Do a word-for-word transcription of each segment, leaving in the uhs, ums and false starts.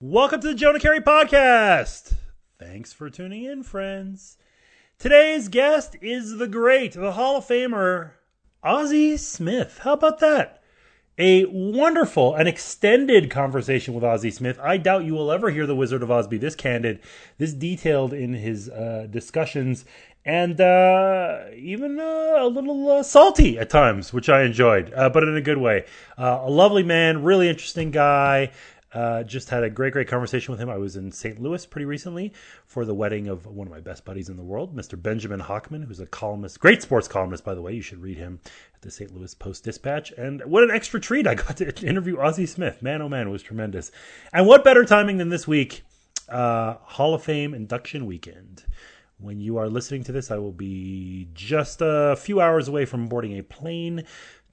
Welcome to the Jonah Carey Podcast. Thanks for tuning in, friends. Today's guest is the great, the Hall of Famer, Ozzie Smith. How about that? A wonderful and extended conversation with Ozzie Smith. I doubt you will ever hear the Wizard of Oz be this candid, this detailed in his uh, discussions, and uh, even uh, a little uh, salty at times, which I enjoyed, uh, but in a good way. Uh, a lovely man, really interesting guy. Uh, just had a great, great conversation with him. I was in Saint Louis pretty recently for the wedding of one of my best buddies in the world, Mister Benjamin Hockman, who's a columnist, great sports columnist, by the way. You should read him at the Saint Louis Post-Dispatch. And what an extra treat. I got to interview Ozzie Smith. Man, oh man, it was tremendous. And what better timing than this week, uh, Hall of Fame induction weekend. When you are listening to this, I will be just a few hours away from boarding a plane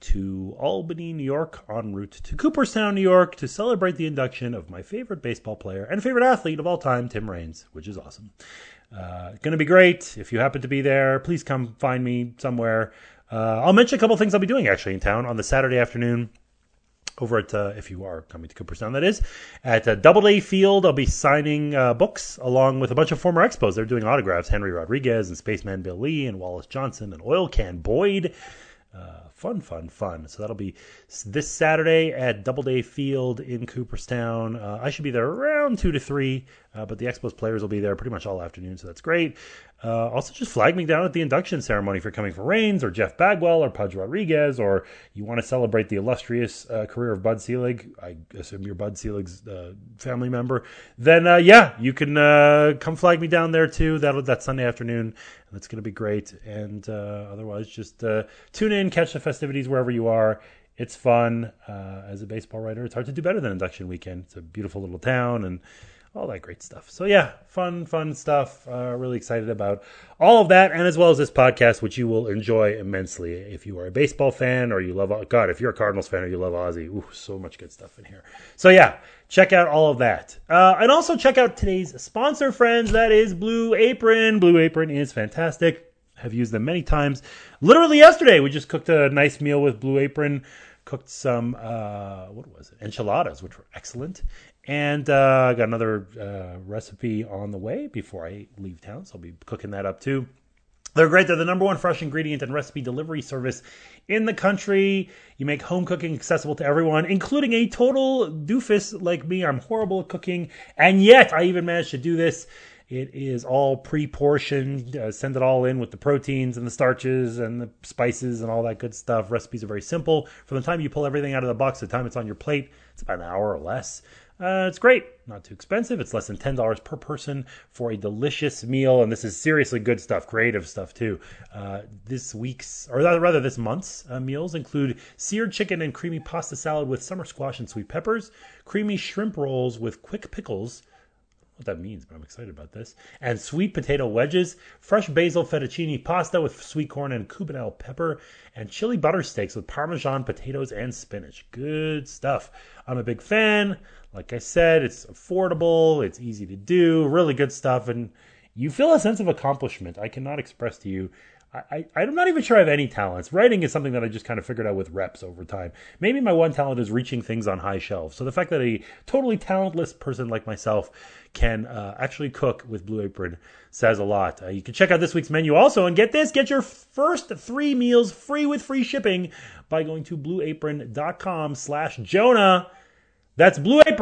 to Albany, New York, en route to Cooperstown, New York, to celebrate the induction of my favorite baseball player and favorite athlete of all time, Tim Raines, which is awesome. Uh, going to be great. If you happen to be there, please come find me somewhere. Uh, I'll mention a couple things I'll be doing actually in town on the Saturday afternoon over at, uh, if you are coming to Cooperstown, that is, at uh, Doubleday Field. I'll be signing uh, books along with a bunch of former Expos. They're doing autographs, Henry Rodriguez and Spaceman Bill Lee and Wallace Johnson and Oil Can Boyd. Uh, fun, fun, fun. So that'll be this Saturday at Doubleday Field in Cooperstown. Uh, I should be there around two to three, uh, but the Expos players will be there pretty much all afternoon, so that's great. Uh, also, just flag me down at the induction ceremony if you're coming for Raines or Jeff Bagwell or Pudge Rodriguez, or you want to celebrate the illustrious uh, career of Bud Selig. I assume you're Bud Selig's uh, family member. Then, uh, yeah, you can uh, come flag me down there too. That that Sunday afternoon. That's going to be great. And uh, otherwise, just uh, tune in, catch the festivities wherever you are. It's fun. Uh, as a baseball writer, it's hard to do better than induction weekend. It's a beautiful little town and all that great stuff. So yeah, fun, fun stuff. Uh, really excited about all of that, and as well as this podcast, which you will enjoy immensely if you are a baseball fan or you love, God, if you're a Cardinals fan or you love Ozzie. Ooh, so much good stuff in here. So yeah, check out all of that. Uh, and also check out today's sponsor, friends. That is Blue Apron. Blue Apron is fantastic. I've used them many times. Literally yesterday, we just cooked a nice meal with Blue Apron. Cooked some, uh, what was it? Enchiladas, which were excellent. And I uh, got another uh, recipe on the way before I leave town, so I'll be cooking that up too. They're great. They're the number one fresh ingredient and recipe delivery service in the country. You make home cooking accessible to everyone, including a total doofus like me. I'm horrible at cooking, and yet I even managed to do this. It is all pre-portioned. Uh, send it all in with the proteins and the starches and the spices and all that good stuff. Recipes are very simple. From the time you pull everything out of the box to the time it's on your plate, it's about an hour or less. Uh, it's great. Not too expensive. It's less than ten dollars per person for a delicious meal. And this is seriously good stuff, creative stuff too. Uh, this week's, or rather this month's uh, meals include seared chicken and creamy pasta salad with summer squash and sweet peppers, creamy shrimp rolls with quick pickles, what that means, but I'm excited about this, and sweet potato wedges, fresh basil fettuccine pasta with sweet corn and cubanelle pepper, and chili butter steaks with Parmesan potatoes and spinach. Good stuff. I'm a big fan. Like I said, it's affordable, it's easy to do, really good stuff, and you feel a sense of accomplishment. I cannot express to you. I, I, I'm not even sure I have any talents. Writing is something that I just kind of figured out with reps over time. Maybe my one talent is reaching things on high shelves. So the fact that a totally talentless person like myself can uh, actually cook with Blue Apron says a lot. Uh, you can check out this week's menu also, and get this, get your first three meals free with free shipping by going to blueapron.com slash Jonah. That's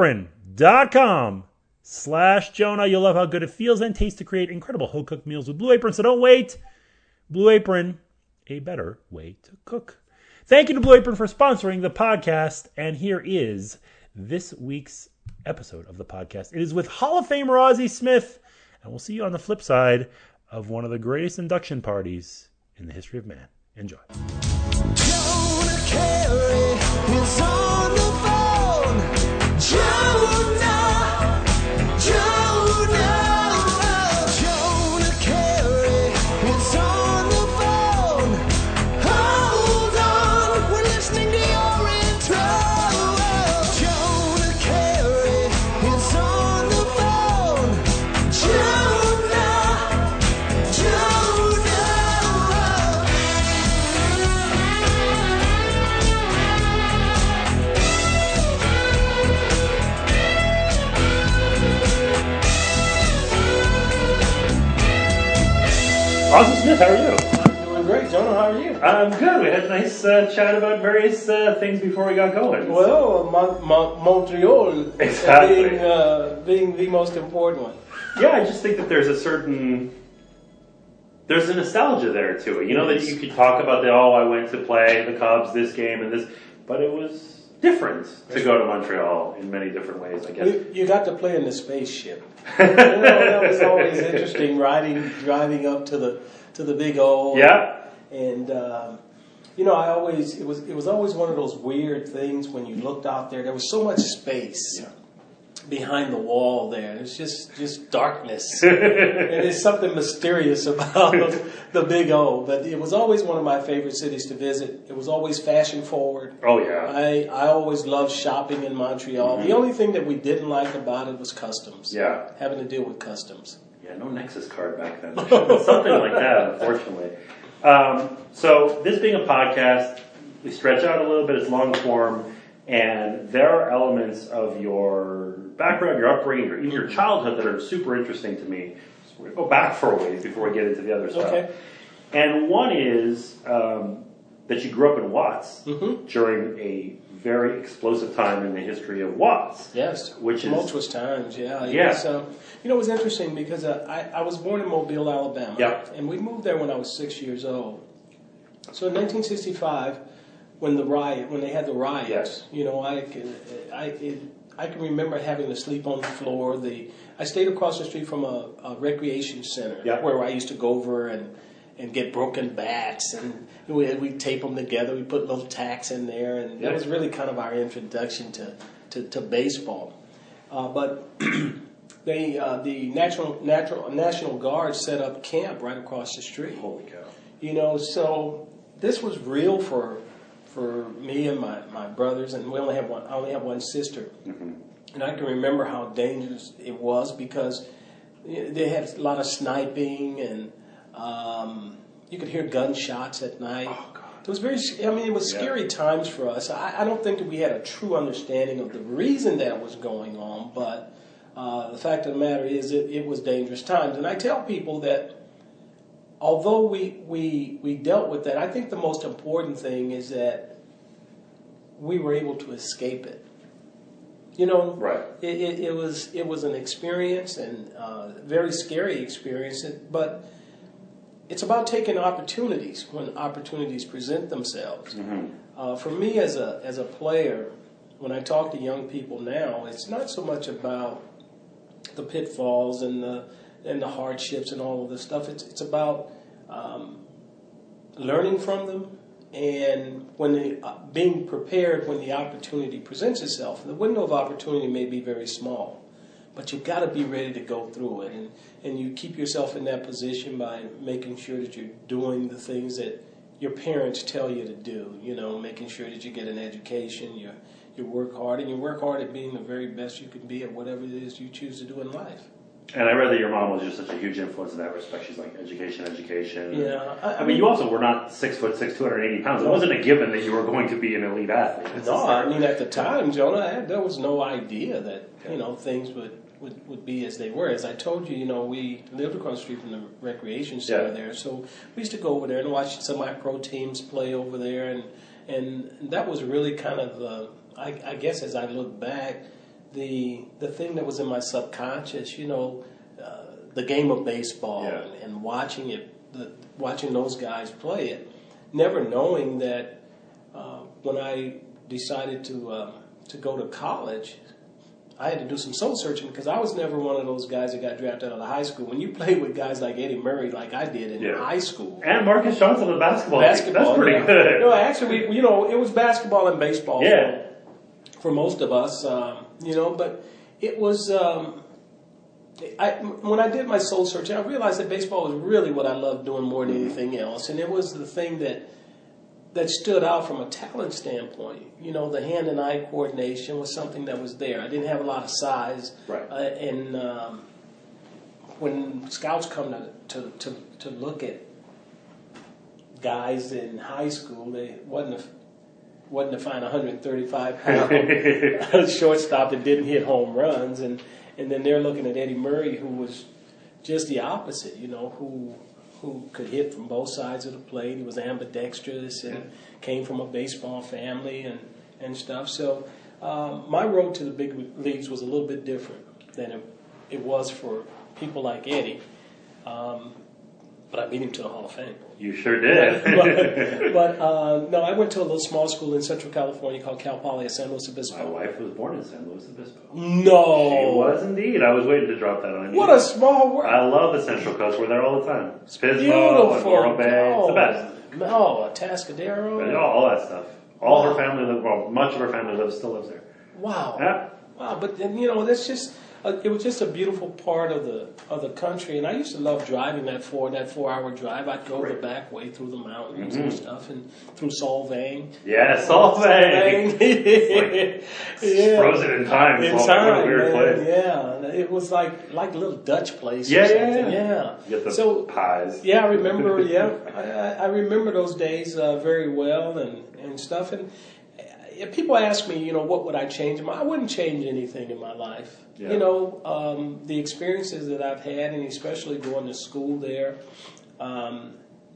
blueapron.com slash Jonah. You'll love how good it feels and tastes to create incredible home-cooked meals with Blue Apron, so don't wait. Blue Apron, a better way to cook. Thank you to Blue Apron for sponsoring the podcast, and here is this week's episode of the podcast. It is with Hall of Famer Ozzie Smith, and we'll see you on the flip side of one of the greatest induction parties in the history of man. Enjoy. Jonah Carey is on the phone. Jonah, Jonah. Ozzie Smith, how are you? I'm doing great. Jonah, how are you? I'm good. We had a nice uh, chat about various uh, things before we got going. Well, Mon- Mon- Montreal Exactly. being, uh, being the most important one. Yeah, I just think that there's a certain... There's a nostalgia there to it. You know, that you could talk about the, oh, I went to play the Cubs this game and this, but it was different to go to Montreal in many different ways, I guess. You, you got to play in the spaceship. You know, that was always interesting, riding, driving up to the to the Big O. Yeah. And, um, you know, I always, it was, it was always one of those weird things when you looked out there. There was so much space. Yeah. Behind the wall there. It's just, just darkness. And there's something mysterious about the Big O. But it was always one of my favorite cities to visit. It was always fashion forward. Oh, yeah. I, I always loved shopping in Montreal. Mm-hmm. The only thing that we didn't like about it was customs. Yeah. Having to deal with customs. Yeah, no Nexus card back then. Something like that, unfortunately. Um, so this being a podcast, we stretch out a little bit. It's long form. And there are elements of your background, your upbringing, or even your childhood that are super interesting to me. So we're going to go back for a ways before we get into the other stuff. Okay. And one is um, that you grew up in Watts mm-hmm. during a very explosive time in the history of Watts. Yes, which tumultuous is times. Yeah, it yeah. Was, um, you know, it was interesting because uh, I, I was born in Mobile, Alabama, yeah. and we moved there when I was six years old. So in nineteen sixty-five. When the riot, when they had the riots, yes. you know, I can, I, it, I can remember having to sleep on the floor. The I stayed across the street from a, a recreation center yeah. where I used to go over and, and get broken bats, and we we tape them together. We put little tacks in there, and yeah. that was really kind of our introduction to to, to baseball. Uh, but they uh, the national natural National Guard set up camp right across the street. Holy cow! You know, so this was real for. For me and my, my brothers, and we only have one. I only have one sister, mm-hmm. and I can remember how dangerous it was because they had a lot of sniping, and um, you could hear gunshots at night. Oh, God. It was very. I mean, it was scary yeah. times for us. I, I don't think that we had a true understanding of the reason that was going on, but uh, the fact of the matter is, it, it was dangerous times. And I tell people that. Although we, we we dealt with that, I think the most important thing is that we were able to escape it. You know, right? It, it, it was it was an experience and uh, very scary experience, but it's about taking opportunities when opportunities present themselves. Mm-hmm. Uh, for me, as a as a player, when I talk to young people now, it's not so much about the pitfalls and the and the hardships and all of this stuff. It's it's about um, learning from them and when the, uh, being prepared when the opportunity presents itself. The window of opportunity may be very small, but you've got to be ready to go through it. And, and you keep yourself in that position by making sure that you're doing the things that your parents tell you to do. You know, making sure that you get an education, you you work hard, and you work hard at being the very best you can be at whatever it is you choose to do in life. And I read that your mom was just such a huge influence in that respect. She's like, education, education. Yeah. I, I mean, you also were not six foot six, two hundred eighty pounds. It wasn't a given that you were going to be an elite athlete. It's no, I mean, at the time, Jonah, I had, there was no idea that, you know, things would, would, would be as they were. As I told you, you know, we lived across the street from the recreation center yeah. there. So we used to go over there and watch some of my pro teams play over there. And, and that was really kind of, uh, I, I guess as I look back, the the thing that was in my subconscious, you know, uh, the game of baseball yeah. and, and watching it, the, watching those guys play it, never knowing that uh, when I decided to uh, to go to college, I had to do some soul searching because I was never one of those guys that got drafted out of high school. When you play with guys like Eddie Murray, like I did in yeah. high school, and Marcus Johnson in basketball, basketball, that's pretty yeah. good. No, actually, we, you know, it was basketball and baseball. Yeah. For, for most of us, um, you know, but it was. Um, I, when I did my soul searching, I realized that baseball was really what I loved doing more than anything else, and it was the thing that that stood out from a talent standpoint. You know, the hand and eye coordination was something that was there. I didn't have a lot of size, right? Uh, and um, when scouts come to, to to to look at guys in high school, they wasn't a, wasn't to find a one hundred thirty-five pound shortstop that didn't hit home runs, and. And then they're looking at Eddie Murray, who was just the opposite, you know, who who could hit from both sides of the plate. He was ambidextrous and came from a baseball family and, and stuff. So um, my road to the big leagues was a little bit different than it, it was for people like Eddie. Um, but I beat him to the Hall of Fame. You sure did. but but uh, no, I went to a little small school in Central California called Cal Poly at San Luis Obispo. My wife was born in San Luis Obispo. No. She was indeed. I was waiting to drop that on you. What a small world. I love the Central Coast. We're there all the time. Pismo, Beautiful. Oro Bay. It's the best. Oh, Atascadero. And all, all that stuff. All Wow. her family lives, well, much of her family lives, still lives there. Wow. Yeah. Wow, but then, you know, that's just, uh, it was just a beautiful part of the of the country. And I used to love driving that four, that four-hour drive. I'd go Great. the back way through the mountains Mm-hmm. and stuff and through Solvang. Yeah, Solvang. Solvang. It's frozen in time. In Solvang, time, what a weird man, place. yeah. It was like like a little Dutch place Yeah, or yeah, something. yeah. Yeah. You get the so, pies. yeah, I remember, yeah. I, I- I remember those days uh, very well and, and stuff. And uh, people ask me, you know, what would I change? in my- I wouldn't change anything in my life. Yeah. You know, um, the experiences that I've had, and especially going to school there, um,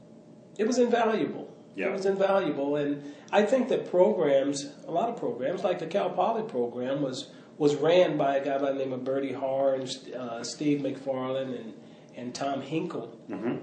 it was invaluable. Yeah. It was invaluable. And I think that programs, a lot of programs, like the Cal Poly program, was was ran by a guy by the name of Bertie Harr and uh, Steve McFarland and, and Tom Hinkle. Mm-hmm.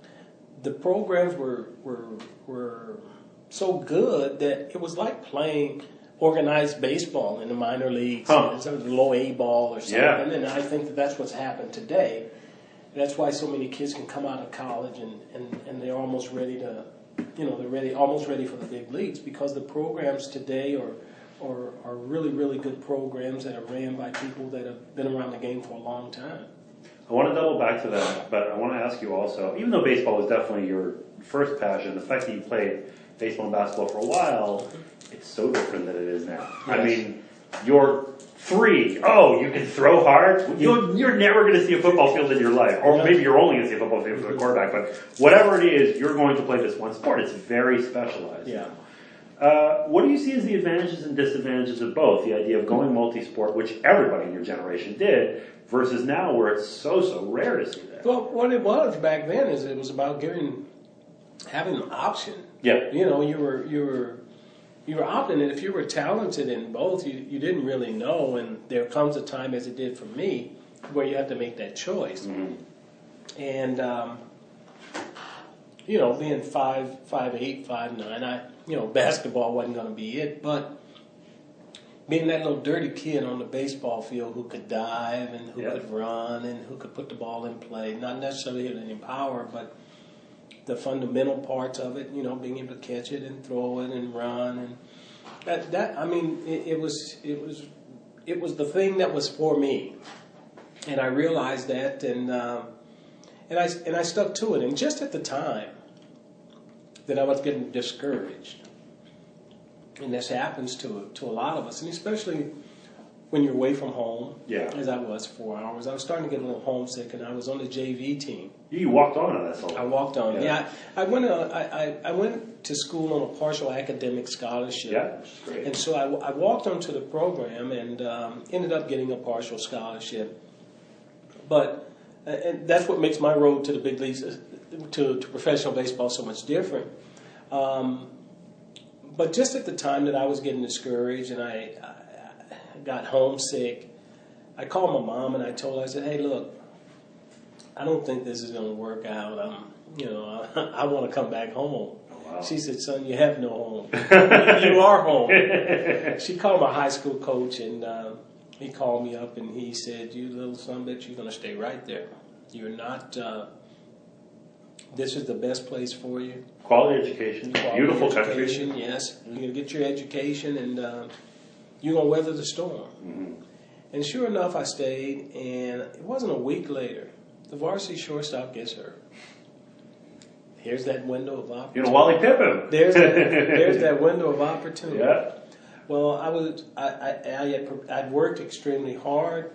The programs were were were so good that it was like playing organized baseball in the minor leagues, Huh. sort of low A ball or something. Yeah. And I think that that's what's happened today. That's why so many kids can come out of college and, and, and they're almost ready to, you know, they're ready almost ready for the big leagues because the programs today are are, are really, really good programs that are ran by people that have been around the game for a long time. I want to double back to that, but I want to ask you also, even though baseball was definitely your first passion, the fact that you played baseball and basketball for a while, it's so different than it is now. I Yes. mean, you're three. Oh, you can throw hard? You're, you're never going to see a football field in your life. Or Yeah. maybe you're only going to see a football field for the quarterback, but whatever it is, you're going to play this one sport. It's very specialized. Yeah. Uh, what do you see as the advantages and disadvantages of both? The idea of going multi-sport, which everybody in your generation did, versus now where it's so, so rare to see that. Well, what it was back then is it was about giving, having an option. Yeah. You know, you were you were you were opting, and if you were talented in both, you you didn't really know. And there comes a time, as it did for me, where you have to make that choice. Mm-hmm. And um, you know, being five five eight, five nine, I you know basketball wasn't going to be it, but being that little dirty kid on the baseball field who could dive and who Yeah. could run and who could put the ball in play, not necessarily having any power, but the fundamental parts of it, you know, being able to catch it and throw it and run, and that, that I mean, it, it was it was it was the thing that was for me, and I realized that, and um, and I and I stuck to it, and just at the time that I was getting discouraged. And this happens to to a lot of us, and especially when you're away from home, Yeah. as I was four hours. I was starting to get a little homesick, and I was on the J V team. You walked on to that solo. I walked on. Yeah. Yeah, I, I went. Uh, I, I I went to school on a partial academic scholarship. Yeah, which is great. And so I, I walked onto the program and um, ended up getting a partial scholarship. But uh, and that's what makes my road to the big leagues, uh, to to professional baseball, so much different. Um, But just at the time that I was getting discouraged and I, I got homesick, I called my mom and I told her, I said, "Hey, look, I don't think this is going to work out. I'm, you know, I, I want to come back home." Wow. She said, "Son, you have no home. You are home." She called my high school coach and uh, he called me up and he said, "You little son bitch, you're going to stay right there. You're not. Uh, this is the best place for you." Quality education, Quality beautiful education, country. yes. You're going to get your education and uh, you're going to weather the storm. Mm-hmm. And sure enough, I stayed, and it wasn't a week later, the varsity shortstop gets hurt. Here's that window of opportunity. You know, Wally Pippen. There's that, there's that window of opportunity. Yeah. Well, I was I, I, I had, I'd worked extremely hard.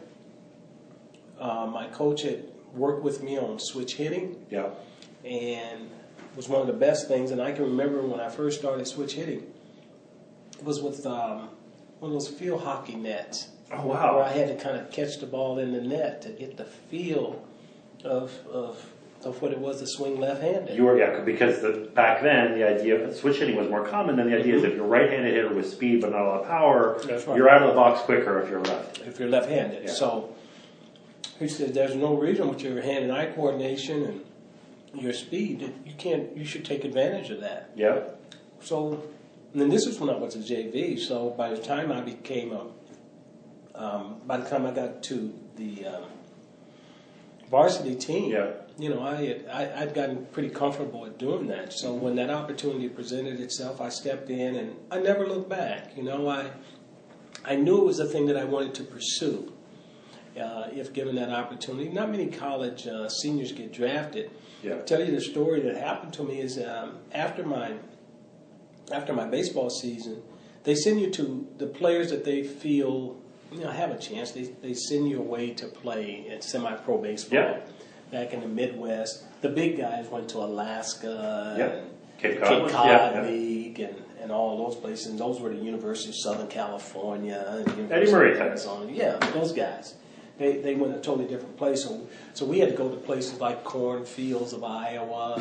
Uh, my coach had worked with me on switch hitting. Yeah. And it was one of the best things. And I can remember when I first started switch hitting, it was with um, one of those field hockey nets. Oh, wow. Where I had to kind of catch the ball in the net to get the feel of of of what it was to swing left-handed. You were, yeah, because the, back then the idea of switch hitting was more common than the idea mm-hmm. is if you're a right-handed hitter with speed but not a lot of power, That's right. you're out of the box quicker if you're left. If you're left-handed. Yeah. So he said there's no reason with your hand and eye coordination and your speed that you can't, you should take advantage of that. Yeah. So, and then this was when I was a J V, so by the time I became a, um, by the time I got to the um, varsity team, yeah. you know, I, had, I, I'd gotten pretty comfortable at doing that. So when that opportunity presented itself, I stepped in and I never looked back. You know, I, I knew it was a thing that I wanted to pursue uh, if given that opportunity. Not many college uh, seniors get drafted. Yeah. I'll tell you the story that happened to me is um, after my after my baseball season, they send you to the players that they feel, you know, have a chance. They they send you away to play at semi-pro baseball. Yeah. Back in the Midwest, the big guys went to Alaska, yeah. and Cape Cod, Cape Cod yeah, yeah. League, and, and all those places. And those were the University of Southern California, and University Eddie Murray of Arizona. Yeah, those guys. They they went a totally different place. So so we had to go to places like cornfields of Iowa.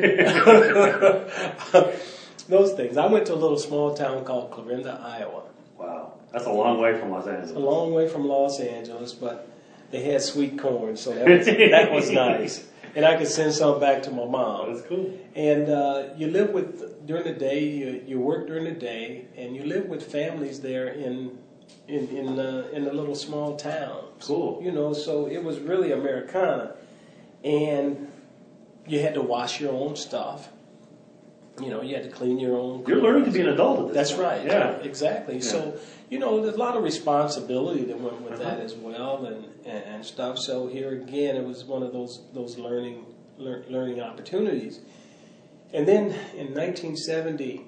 And those things. I went to a little small town called Clarinda, Iowa. Wow, that's a long way from Los Angeles. A long way from Los Angeles, but they had sweet corn, so that was, that was nice. And I could send some back to my mom. That's cool. And uh, you live with, during the day, you, you work during the day, and you live with families there in in in, uh, in the little small town. Cool. You know, so it was really Americana. And you had to wash your own stuff. You know, you had to clean your own. You're learning to be an adult at this That's point. right. Yeah. Exactly. Yeah. So, you know, there's a lot of responsibility that went with uh-huh. that as well, and, and, and stuff. So here again, it was one of those those learning lear, learning opportunities. And then in nineteen seventy,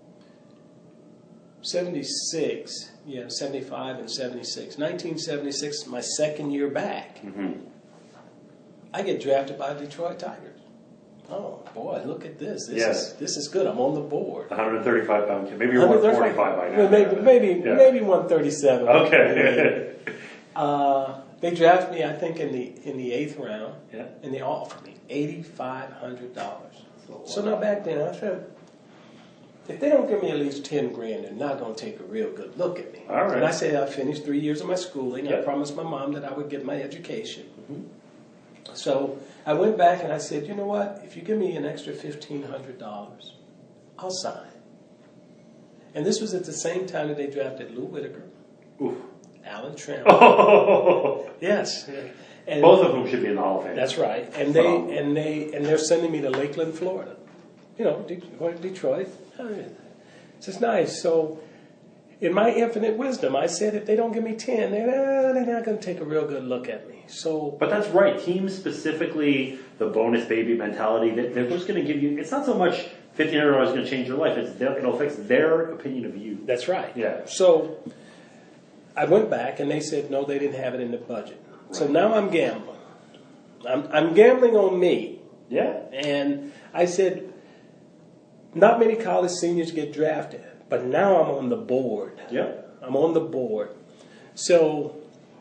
seventy-six, yeah, seventy-five and seventy-six. nineteen seventy-six, my second year back, mm-hmm. I get drafted by the Detroit Tigers. Oh boy, look at this! This yeah. is this is good. I'm on the board. one thirty-five pound kid. Maybe you're one forty-five by now. Well, maybe maybe yeah. maybe one thirty-seven. Okay. uh, they drafted me, I think, in the in the eighth round. Yeah. And they offered me eighty-five hundred dollars. So, so now back then, I said, if they don't give me at least ten grand, they're not going to take a real good look at me. All right. And I said I finished three years of my schooling. Yeah. I promised my mom that I would get my education. Mm-hmm. So I went back and I said, you know what? If you give me an extra fifteen hundred dollars, I'll sign. And this was at the same time that they drafted Lou Whitaker, Oof. Alan Trammell. Oh. Yes. And both of them should be in the Hall of Fame. That's right. And they and they and they're sending me to Lakeland, Florida. You know, going to Detroit. It's just nice. So in my infinite wisdom, I said, if they don't give me ten, they're, they're not going to take a real good look at me. So, but that's right. Teams specifically, the bonus baby mentality, that they're just going to give you. It's not so much fifteen hundred dollars is going to change your life. It's their, it'll fix their opinion of you. That's right. Yeah. So I went back and they said no, they didn't have it in the budget. Right. So now I'm gambling. I'm I'm gambling on me. Yeah. And I said, not many college seniors get drafted, but now I'm on the board. Yeah. I'm on the board. So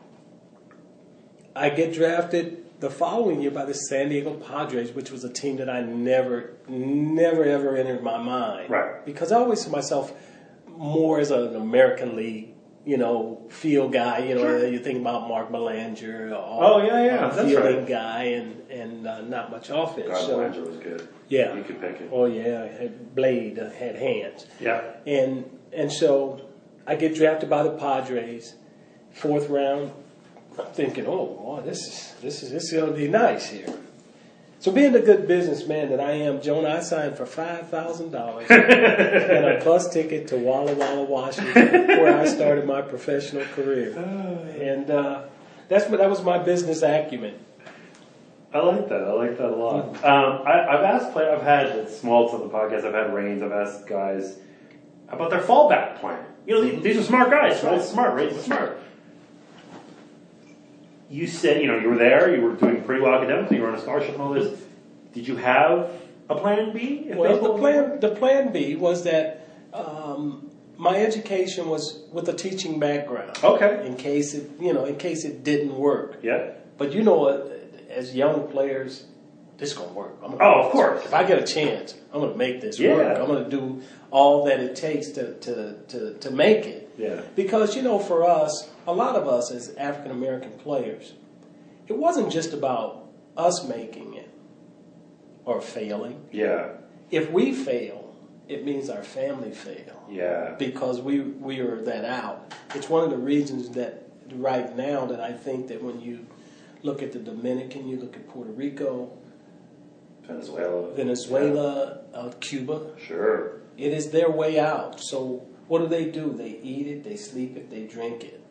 I get drafted the following year by the San Diego Padres, which was a team that I never, never, ever entered my mind. Right. Because I always saw myself more as an American League, you know, field guy. You know, Sure. you think about Mark Belanger. Oh, yeah, yeah, a that's fielding right. guy and, and uh, not much offense. God, so, Belanger was good. Yeah. You could pick it. Oh, yeah. Had Blade uh, had hands. Yeah. And and so I get drafted by the Padres, fourth round. I'm thinking, oh, boy, this is this is this is going to be nice here. So being the good businessman that I am, Jonah, I signed for five thousand dollars and a bus ticket to Walla Walla, Washington, where I started my professional career. And uh, that's what that was my business acumen. I like that. I like that a lot. Um, I, I've asked players, I've had Smoltz on the podcast, I've had Raines, I've asked guys about their fallback plan. You know, these, these are smart guys. Smoltz is smart, Raines is smart. You said, you know, you were there, you were doing pretty well academically, you were on a scholarship and all this. Did you have a plan B? Well, the plan, the plan B was that um, my education was with a teaching background. Okay. In case it, you know, in case it didn't work. Yeah. But you know, as young players, this is going to work. I'm gonna Oh, of course. If I get a chance, I'm going to make this Yeah. work. I'm going to do all that it takes to, to, to, to make it. Yeah. Because, you know, for us, a lot of us as African American players, it wasn't just about us making it or failing. Yeah. If we fail, it means our family fail. Yeah. Because we, we are that out. It's one of the reasons that right now that I think that when you look at the Dominican, you look at Puerto Rico, Venezuela. Venezuela, uh, Cuba. Sure. It is their way out. So what do they do? They eat it, they sleep it, they drink it.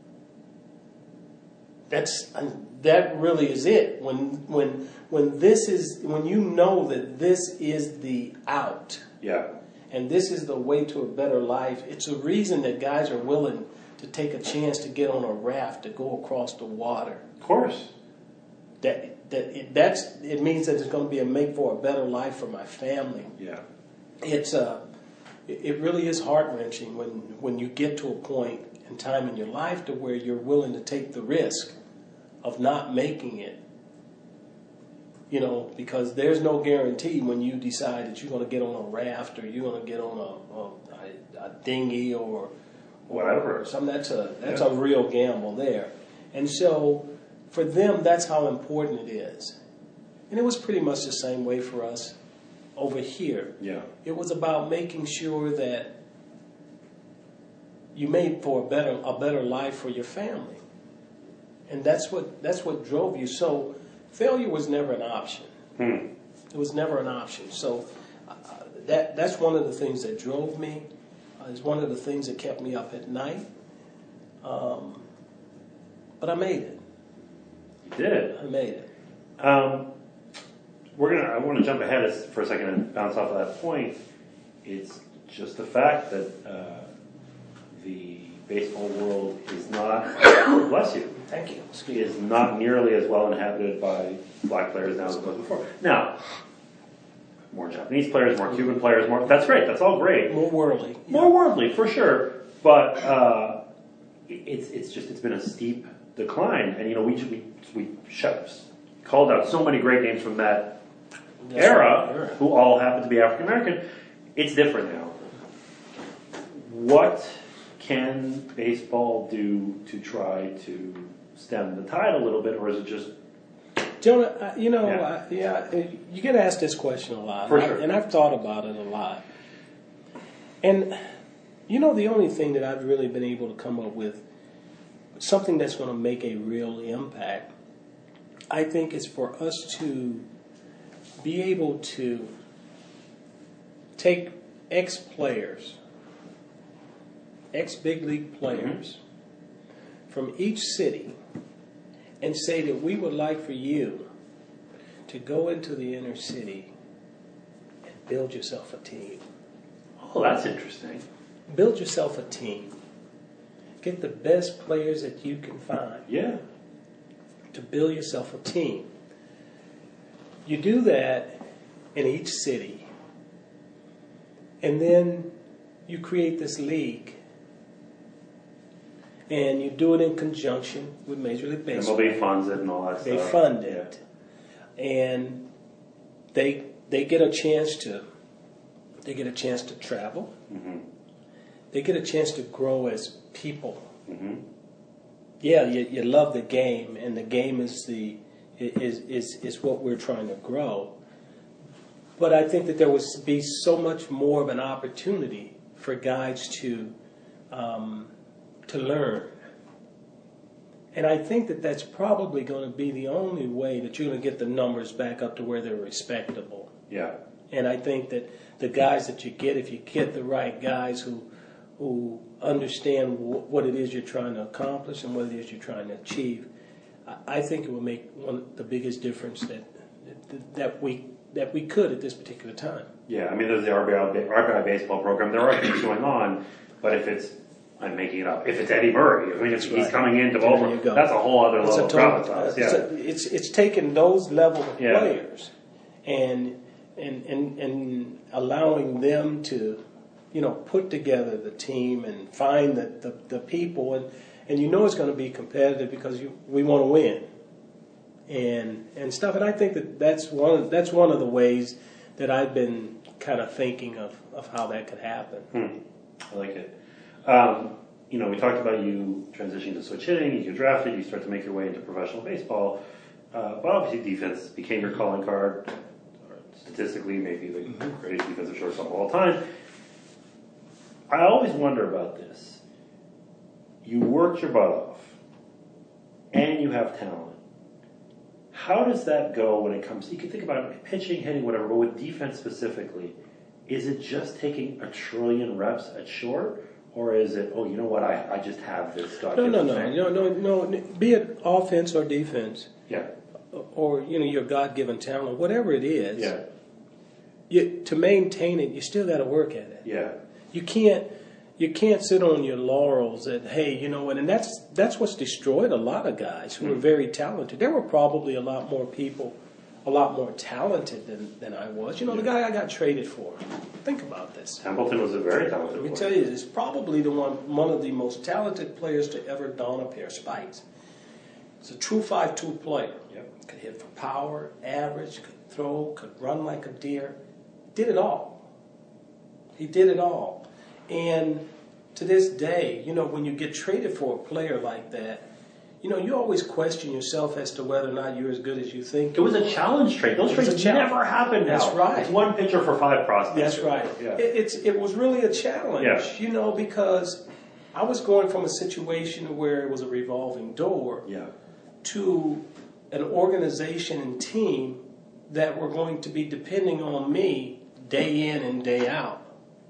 That's that really is it. When when when this is when you know that this is the out, Yeah. and this is the way to a better life. It's a reason that guys are willing to take a chance to get on a raft to go across the water. Of course. That that it, that's it means that it's going to be a make for a better life for my family. Yeah. It's uh, it it really is heart wrenching when when you get to a point in time in your life to where you're willing to take the risk of not making it. You know, because there's no guarantee when you decide that you're going to get on a raft or you're going to get on a, a, a dinghy or, or whatever. Something that's a that's Yeah. a real gamble there, and so. For them, that's how important it is. And it was pretty much the same way for us over here. Yeah. It was about making sure that you made for a better a better life for your family. And that's what that's what drove you. So failure was never an option. Hmm. It was never an option. So uh, that that's one of the things that drove me. Uh, it's one of the things that kept me up at night. Um, but I made it. You did it. I made it. Um, we're gonna. I want to jump ahead for a second and bounce off of that point. It's just the fact that uh, the baseball world is not. Bless you. Thank you. Excuse me. Is not nearly as well inhabited by black players now as it was before. Now, more Japanese players, more Cuban players, more. That's great. That's all great. More worldly. More worldly, for sure. But uh, it- it's it's just it's been a steep decline, and you know we we we sh- called out so many great names from that That's era, right. who all happen to be African American. It's different now. What can baseball do to try to stem the tide a little bit, or is it just Jonah, uh, you know, Yeah. uh, yeah, uh, you get asked this question a lot. For and I- sure. And I've thought about it a lot. And, you know, the only thing that I've really been able to come up with, something that's going to make a real impact, I think is for us to be able to take ex-players, ex-big league players from each city and say that we would like for you to go into the inner city and build yourself a team. oh, that's interesting. Build yourself a team. Get the best players that you can find Yeah. to build yourself a team. You do that in each city, and then you create this league. And you do it in conjunction with Major League Baseball. M L B funds it and all that They stuff. fund it, and they they get a chance to they get a chance to travel. Mm-hmm. They get a chance to grow as people. Mm-hmm. Yeah, you, you love the game, and the game is the is is is what we're trying to grow. But I think that there would be so much more of an opportunity for guys to um, to learn. And I think that that's probably going to be the only way that you're going to get the numbers back up to where they're respectable. Yeah. And I think that the guys that you get, if you get the right guys who who understand wh- what it is you're trying to accomplish and what it is you're trying to achieve, I, I think it will make one of the biggest difference that that we that we could at this particular time. Yeah, I mean, there's the R B I, ba- R B I baseball program. There are things going on, but if it's, I'm making it up, if it's Eddie Murray, I mean, if That's he's right. coming into There Baltimore, you go. that's a whole other It's level a of total, gravitas. it's, Yeah. a, it's it's taking those level of Yeah. players and and and and allowing them to, you know, put together the team and find the the, the people, and and you know it's going to be competitive because you we want to win. and and stuff. And I think that that's one of, that's one of the ways that I've been kind of thinking of, of how that could happen. Hmm. I like it. Um, you know, we talked about you transitioning to switch hitting, you get drafted, you start to make your way into professional baseball. Uh, but obviously defense became your calling card, or statistically maybe the mm-hmm. greatest defensive shortstop of all time. I always wonder about this. You worked your butt off, and you have talent. How does that go when it comes to, you can think about pitching, hitting, whatever, but with defense specifically, is it just taking a trillion reps at short? Or is it, oh, you know what, I, I just have this No, no, no, no, no, no, be it offense or defense. Yeah. Or, you know, your God-given talent, whatever it is. Yeah. You, to maintain it, you still got to work at it. Yeah. You can't, you can't sit on your laurels that, hey, you know what, and that's, that's what's destroyed a lot of guys who mm-hmm. are very talented. There were probably a lot more people a lot more talented than, than I was. You know, yeah. the guy I got traded for. Think about this. Templeton was a very talented player. Let me tell you, he's probably the one one of the most talented players to ever don a pair of spikes. He's a true five two player. Yep. Could hit for power, average, could throw, could run like a deer. Did it all. He did it all. And to this day, you know, when you get traded for a player like that, you know, you always question yourself as to whether or not you're as good as you think. It was a challenge trade. Those trades never happened now. That's right. It's one pitcher for five prospects. That's right. Yeah. It, it's, it was really a challenge, yeah. you know, because I was going from a situation where it was a revolving door yeah. to an organization and team that were going to be depending on me day in and day out.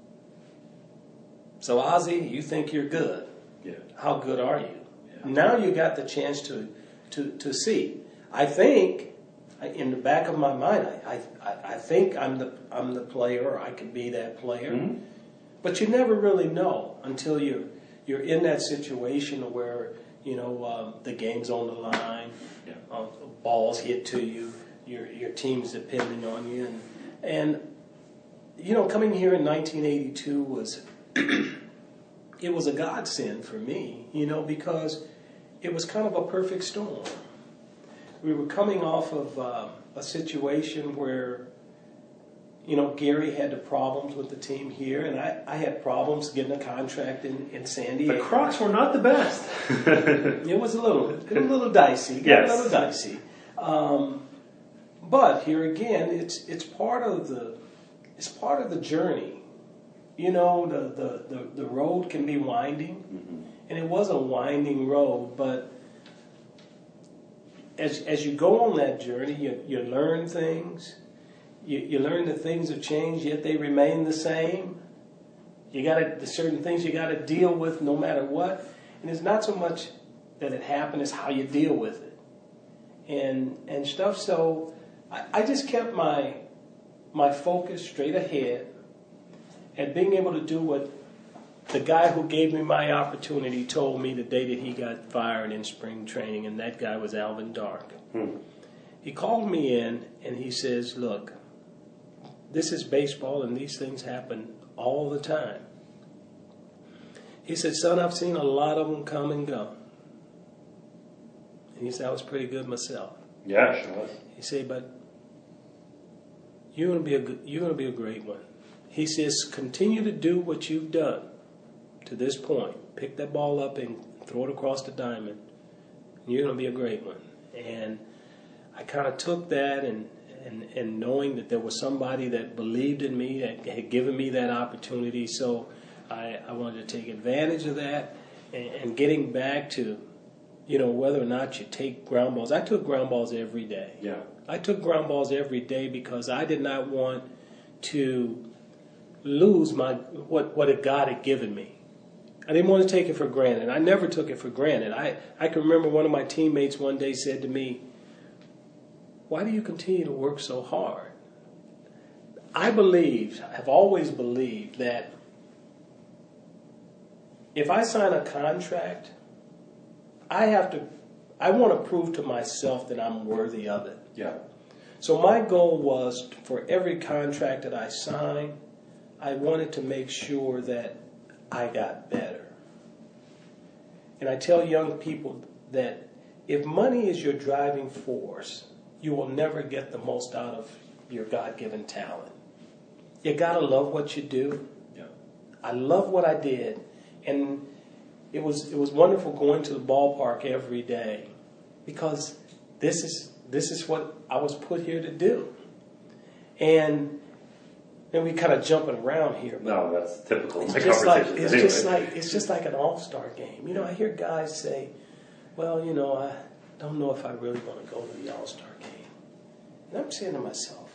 So, Ozzie, you think you're good. Yeah. How good are you? Now you got the chance to, to, to see. I think, in the back of my mind, I, I, I think I'm the I'm the player, or I could be that player. Mm-hmm. But you never really know until you're you're in that situation where you know um, the game's on the line, yeah. um, balls hit to you, your your team's depending on you, and and you know coming here in nineteen eighty-two was. It was a godsend for me, you know, because it was kind of a perfect storm. We were coming off of uh, a situation where, you know, Gary had the problems with the team here, and I, I had problems getting a contract in, in San Diego. The Crocs were not the best. It was a little, it was a little dicey. Yes. A little dicey. Um, but here again, it's it's part of the it's part of the journey. You know, the, the, the, the road can be winding, mm-hmm. and it was a winding road, but as as you go on that journey, you, you learn things. You, you learn that things have changed, yet they remain the same. You got the certain things you got to deal with no matter what. And it's not so much that it happened as how you deal with it. And and stuff. So I, I just kept my my focus straight ahead. And being able to do what the guy who gave me my opportunity told me the day that he got fired in spring training, and that guy was Alvin Dark. Hmm. He called me in, and he says, look, this is baseball, and these things happen all the time. He said, son, I've seen a lot of them come and go. And he said, I was pretty good myself. Yeah, sure was. He said, but you're going to be a good, you're going to be a great one. He says, continue to do what you've done to this point. Pick that ball up and throw it across the diamond. And you're going to be a great one. And I kind of took that and, and, and knowing that there was somebody that believed in me, that had given me that opportunity. So I, I wanted to take advantage of that. And, and getting back to, you know, whether or not you take ground balls. I took ground balls every day. Yeah. I took ground balls every day because I did not want to lose my what what God had given me. I didn't want to take it for granted. I never took it for granted. I, I can remember one of my teammates one day said to me, why do you continue to work so hard? I believe, have always believed that if I sign a contract, I have to, I want to prove to myself that I'm worthy of it. Yeah. So my goal was for every contract that I signed, I wanted to make sure that I got better. And I tell young people that if money is your driving force, you will never get the most out of your God-given talent. You gotta love what you do. Yeah. I love what I did, and it was it was wonderful going to the ballpark every day, because this is this is what I was put here to do. And then we kind of jumping around here. But No, that's typical. it's in just like conversations it's anyway. just like it's just like an all-star game. You know, I hear guys say, "Well, you know, I don't know if I really want to go to the all-star game." And I'm saying to myself,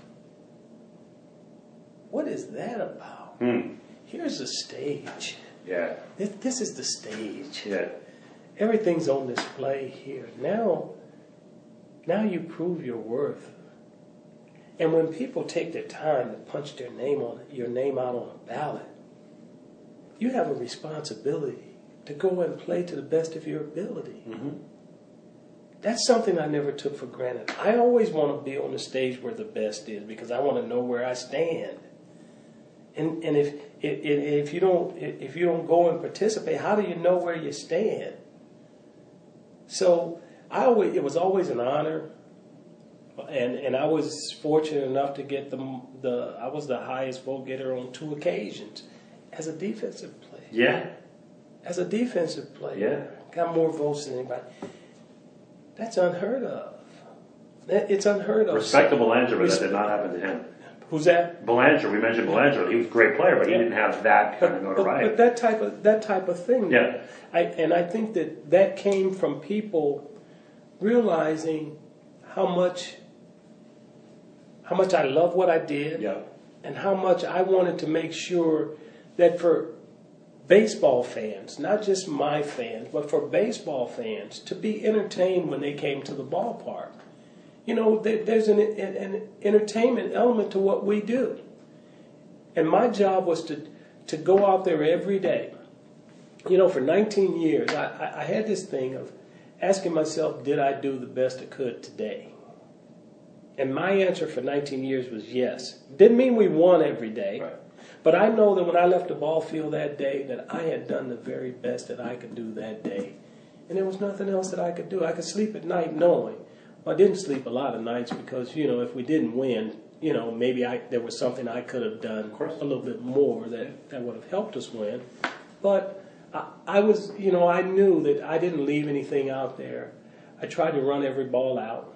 what is that about? Hmm. Here's the stage. Yeah. This, this is the stage. Yeah. Everything's on display here. Now, now you prove your worth. And when people take their time to punch their name on your name out on a ballot, you have a responsibility to go and play to the best of your ability. Mm-hmm. That's something I never took for granted. I always want to be on the stage where the best is, because I want to know where I stand. And and if if, if you don't if you don't go and participate, how do you know where you stand? So I always it was always an honor, and and I was fortunate enough to get the the I was the highest vote getter on two occasions as a defensive player. Yeah. As a defensive player, Yeah. got more votes than anybody. That's unheard of. That- It's unheard of. Respectable Belanger, but that did not happen to him. Who's that? Belanger, we mentioned Belanger. He was a great player, but he Yeah. didn't have that kind of But, but, notoriety. but that type of that type of thing. Yeah. I, and I think that that came from people realizing how much how much I love what I did, Yeah. and how much I wanted to make sure that for baseball fans, not just my fans, but for baseball fans to be entertained when they came to the ballpark. You know, there, there's an, an, an entertainment element to what we do. And my job was to, to go out there every day. You know, for nineteen years, I, I, I had this thing of asking myself, did I do the best I could today? And my answer for nineteen years was yes. Didn't mean we won every day. Right. But I know that when I left the ball field that day, that I had done the very best that I could do that day. And there was nothing else that I could do. I could sleep at night knowing. Well, I didn't sleep a lot of nights because, you know, if we didn't win, you know, maybe I, there was something I could have done a little bit more that, that would have helped us win. But I, I was, you know, I knew that I didn't leave anything out there. I tried to run every ball out.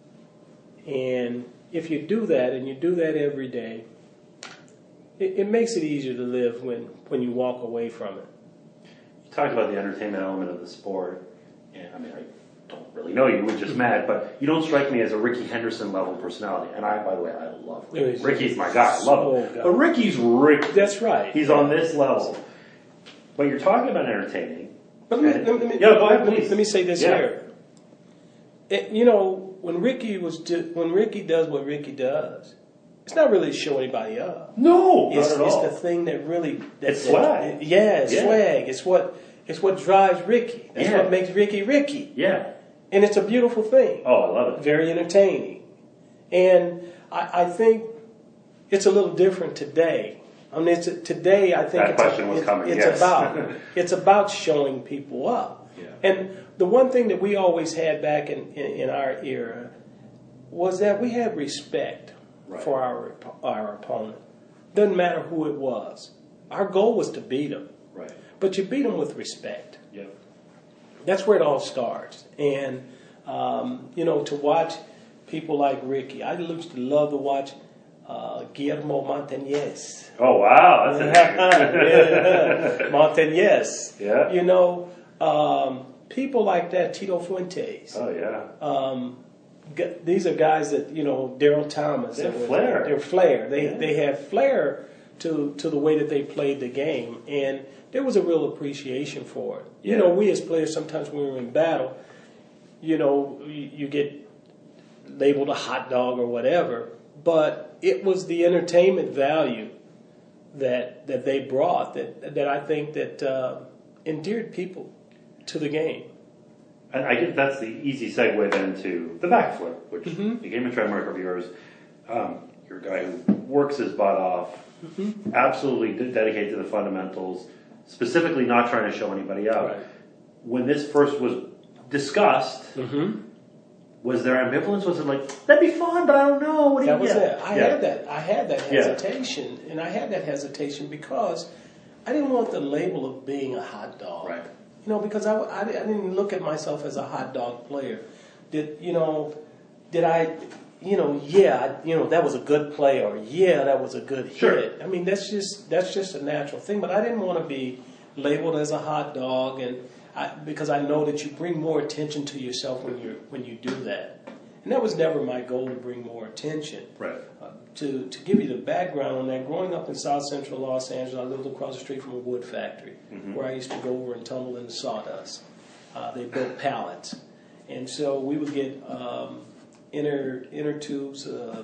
And if you do that, and you do that every day, it, it makes it easier to live when, when you walk away from it. You talked about the entertainment element of the sport, and I mean, I don't really know you, we just met, but you don't strike me as a Ricky Henderson level personality. And I, by the way, I love Ricky. Ricky's my guy, I love him. So But Ricky's Ricky. That's right. He's on this level. But you're talking about entertaining. But let me, and- let me, let me- yeah, go ahead, let me- please. let me say this Yeah. here. It, you know, when Ricky was do, when Ricky does what Ricky does, it's not really to show anybody up. No, It's, not at it's all. the thing that really that, It's that- swag. yeah, it's Yeah. swag. It's what it's what drives Ricky. That's Yeah. what makes Ricky Ricky, Yeah. and it's a beautiful thing. Oh, I love it. Very entertaining, and I, I think it's a little different today. I mean, it's a, today I think That it's, question a, was it's, coming, it's yes. about it's about showing people up. Yeah. And the one thing that we always had back in, in, in our era was that we had respect Right. for our our opponent. Doesn't matter who it was. Our goal was to beat them, Right. but you beat them with respect. Yeah. That's where it all starts. And, um, you know, to watch people like Ricky, I used to love to watch uh, Guillermo Montañez. Oh, wow. That's yeah, Montañez. Yeah. You know, um, people like that, Tito Fuentes. Oh, yeah. Um, g- these are guys that, you know, Daryl Thomas. They're that was- flair. They're flair. They, Yeah. they have flair to, to the way that they played the game. And there was a real appreciation for it. You Yeah. know, we as players, sometimes when we're in battle, you know, you, you get labeled a hot dog or whatever. But it was the entertainment value that that they brought that that I think that uh, endeared people to the game. And I guess that's the easy segue then to the backflip, which Mm-hmm. became a trademark of yours. Um, you're a guy who works his butt off, Mm-hmm. absolutely de- dedicated to the fundamentals, specifically not trying to show anybody out. Right. When this first was discussed. Mm-hmm. Was there ambivalence? Was it like, that'd be fun, but I don't know? What do That you was get? it. I Yeah. had that. I had that Yeah. hesitation, and I had that hesitation because I didn't want the label of being a hot dog. Right. You know, because I, I, I didn't look at myself as a hot dog player. Did you know? Did I? You know, yeah, I, you know that was a good play, or yeah, that was a good Sure. hit. I mean, that's just that's just a natural thing. But I didn't want to be labeled as a hot dog, and I, because I know that you bring more attention to yourself when you when you do that. And that was never my goal, to bring more attention. Right. Uh, to to give you the background on that, growing up in South Central Los Angeles, I lived across the street from a wood factory Mm-hmm. where I used to go over and tumble in the sawdust. Uh, they built pallets, and so we would get um, inner inner tubes, uh,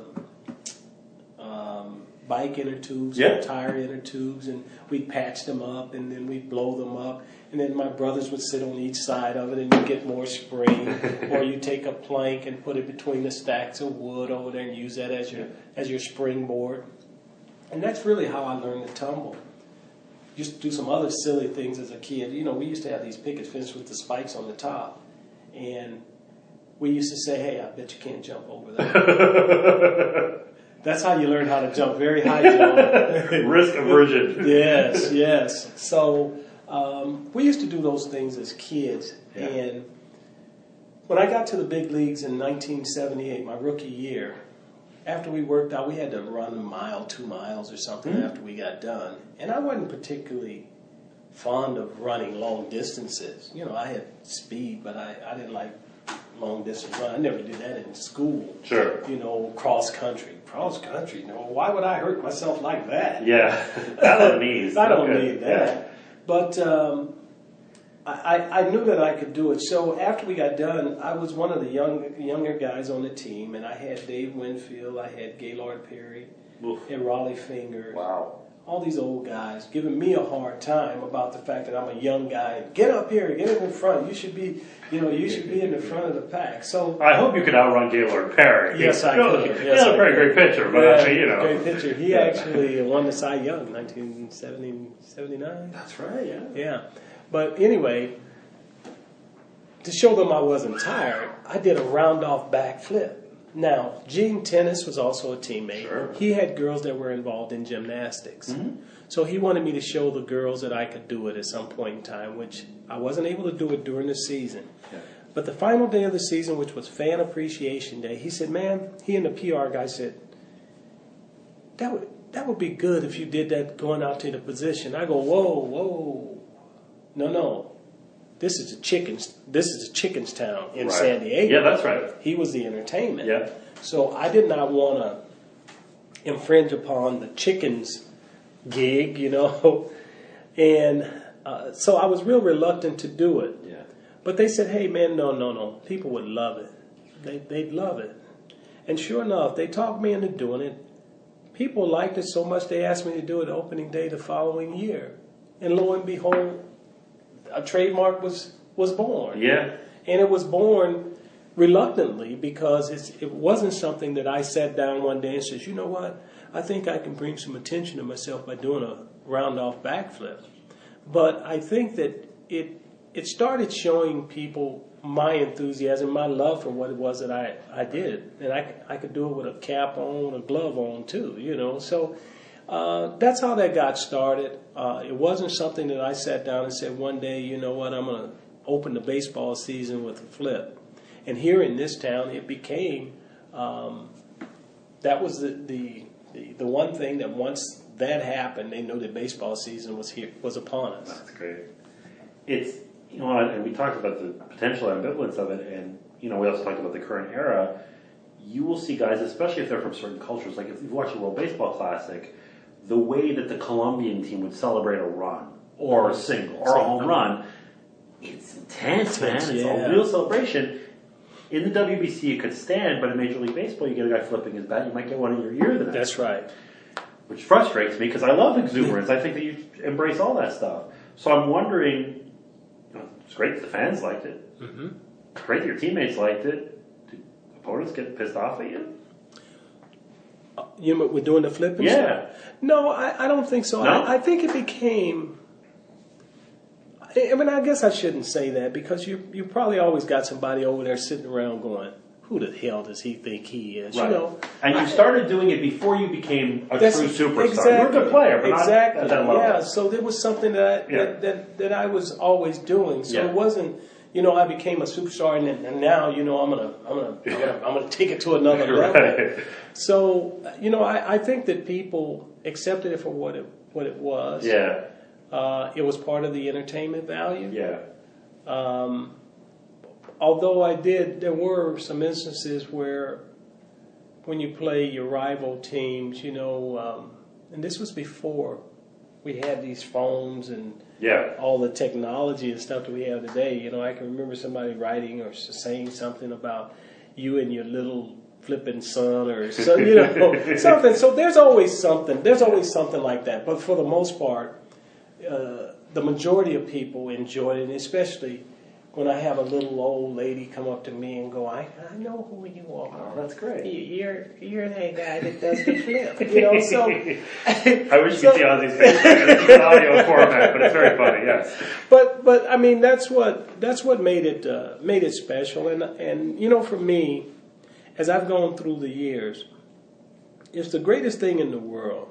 um, bike inner tubes, Yeah. tire inner tubes, and we'd patch them up, and then we'd blow them up. And then my brothers would sit on each side of it, and you get more spring. Or you take a plank and put it between the stacks of wood over there and use that as your as your springboard. And that's really how I learned to tumble. Used to do some other silly things as a kid. You know, we used to have these picket fences with the spikes on the top, and we used to say, "Hey, I bet you can't jump over there." That's how you learn how to jump very high jump. Risk aversion. Yes, yes. So um, we used to do those things as kids. Yeah. And when I got to the big leagues in nineteen seventy-eight, my rookie year, after we worked out, we had to run a mile, two miles or something Mm-hmm. after we got done. And I wasn't particularly fond of running long distances. You know, I had speed, but I, I didn't like long distance run. I never did that in school. Sure. You know, cross country. Cross country? No, why would I hurt myself like that? Yeah. That on knees. I don't Okay. need that. But um, I, I knew that I could do it. So after we got done, I was one of the young younger guys on the team, and I had Dave Winfield, I had Gaylord Perry, Oof. and Raleigh Fingers. Wow. All these old guys giving me a hard time about the fact that I'm a young guy. Get up here, get in front. You should be, you know, you should be in the front of the pack. So I hope you could outrun Gaylord Perry. yes, I No, could. Yes, Gaylord I Perry, could. great pitcher, but Yeah, actually, you know. great pitcher. He Yeah. actually won the Cy Young, nineteen seventy-nine. That's right, yeah. Yeah. But anyway, to show them I wasn't tired, I did a round-off backflip. Now, Gene Tennis was also a teammate. Sure. He had girls that were involved in gymnastics. Mm-hmm. So he wanted me to show the girls that I could do it at some point in time, which I wasn't able to do it during the season. Yeah. But the final day of the season, which was Fan Appreciation Day, he said, man, he and the P R guy said, that would that would be good if you did that going out to the position. I go, whoa, whoa. No, no. This is a chickens this is a chickens town in Right. San Diego. Yeah, that's right. He was the entertainment. Yeah. So I did not want to infringe upon the chickens gig, you know. And uh, so I was real reluctant to do it. Yeah. But they said, hey, man, no, no, no. People would love it. They, they'd love it. And sure enough, they talked me into doing it. People liked it so much they asked me to do it opening day the following year. And lo and behold, a trademark was, was born. Yeah. And it was born reluctantly because it's, it wasn't something that I sat down one day and said, you know what, I think I can bring some attention to myself by doing a round-off backflip. But I think that it it started showing people my enthusiasm, my love for what it was that I, I did. And I, I could do it with a cap on, a glove on too, you know. So uh, that's how that got started. Uh, it wasn't something that I sat down and said one day, you know what, I'm going to open the baseball season with a flip. And here in this town, it became, um, that was the, the, the, the one thing that once that happened, they knew that baseball season was here, was upon us. That's great. It's, you know, and we talked about the potential ambivalence of it, and, you know, we also talked about the current era. You will see guys, especially if they're from certain cultures, like if you've watched a World Baseball Classic, the way that the Colombian team would celebrate a run, or a single, or a home run, it's intense, man. It's Yeah. a real celebration. In the W B C, it could stand, but in Major League Baseball, you get a guy flipping his bat, you might get one in your ear the next That's right. which frustrates me because I love exuberance. I think that you embrace all that stuff. So I'm wondering, you know, it's great that the fans liked it. Mm-hmm. Great that your teammates liked it. Did opponents get pissed off at you? Uh, you mean we're doing the flipping? Yeah. No, I, I don't think so. No? I, I think it became, I mean, I guess I shouldn't say that because you you probably always got somebody over there sitting around going, "Who the hell does he think he is?" Right. You know, and you I, started doing it before you became a That's true superstar. Exactly, You were a good player, but exactly. not at that level. Yeah, so there was something that I, Yeah. that, that that I was always doing. So Yeah. it wasn't, you know, I became a superstar, and, then- and now, you know, I'm gonna I'm gonna I'm gonna, I'm gonna take it to another level. Right. So, you know, I, I think that people accepted it for what it what it was. Yeah, Uh, it was part of the entertainment value. yeah, Um, although I did, there were some instances where when you play your rival teams, you know, um, and this was before we had these phones and yeah. all the technology and stuff that we have today. You know, I can remember somebody writing or saying something about you and your little flipping son or so, you know, something. So there's always something. There's always something like that. But for the most part, uh, the majority of people enjoyed it, and especially when I have a little old lady come up to me and go, I, I know who you are. Oh, that's great. You- You're, you're that guy that does the flip. You know, so. I wish you could see Ozzy's face. It's an audio format, but it's very funny. Yes. But but I mean that's what that's what made it uh, made it special, and and you know for me, as I've gone through the years, it's the greatest thing in the world.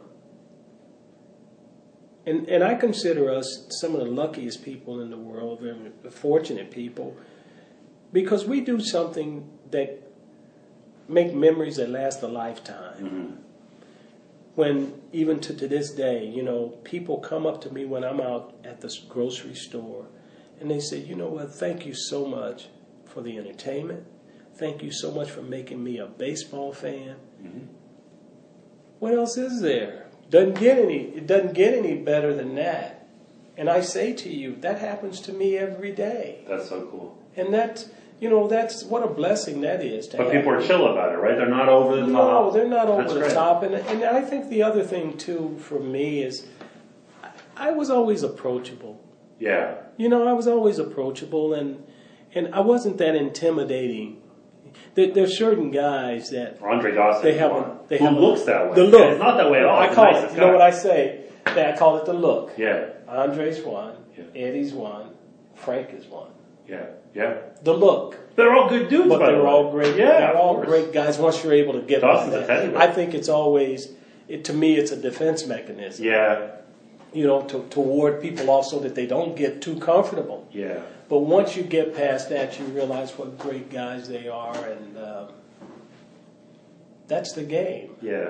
And and I consider us some of the luckiest people in the world, very fortunate people, because we do something that make memories that last a lifetime. Mm-hmm. When even to, to this day, you know, people come up to me when I'm out at the grocery store and they say, you know what, thank you so much for the entertainment. Thank you so much for making me a baseball fan. Mm-hmm. What else is there? Doesn't get any, it doesn't get any better than that. And I say to you, that happens to me every day. That's so cool. And that, you know, that's what a blessing that is. To But have. people are chill about it, right? They're not over the top. No, they're not over That's the great. top. And, and I think the other thing, too, for me is I, I was always approachable. Yeah. You know, I was always approachable, and and I wasn't that intimidating. There, there's certain guys that Andre Dawson. they have one, a, they who have a- looks that way. The look. And it's not that way at all. I He's call the it. nicest You know guy. what I say? That I call it the look. Yeah. Andre's one. Yeah. Eddie's one. Frank is one. Yeah. Yeah. The look. They're all good dudes, But by the they're way. all great. Yeah. they're of all course. great guys. Once you're able to get Dawson's like a that, heavyweight. I think it's always. It, to me, it's a defense mechanism. Yeah. You know, to, to ward people off so that they don't get too comfortable. Yeah. But once you get past that, you realize what great guys they are, and um, that's the game. Yeah.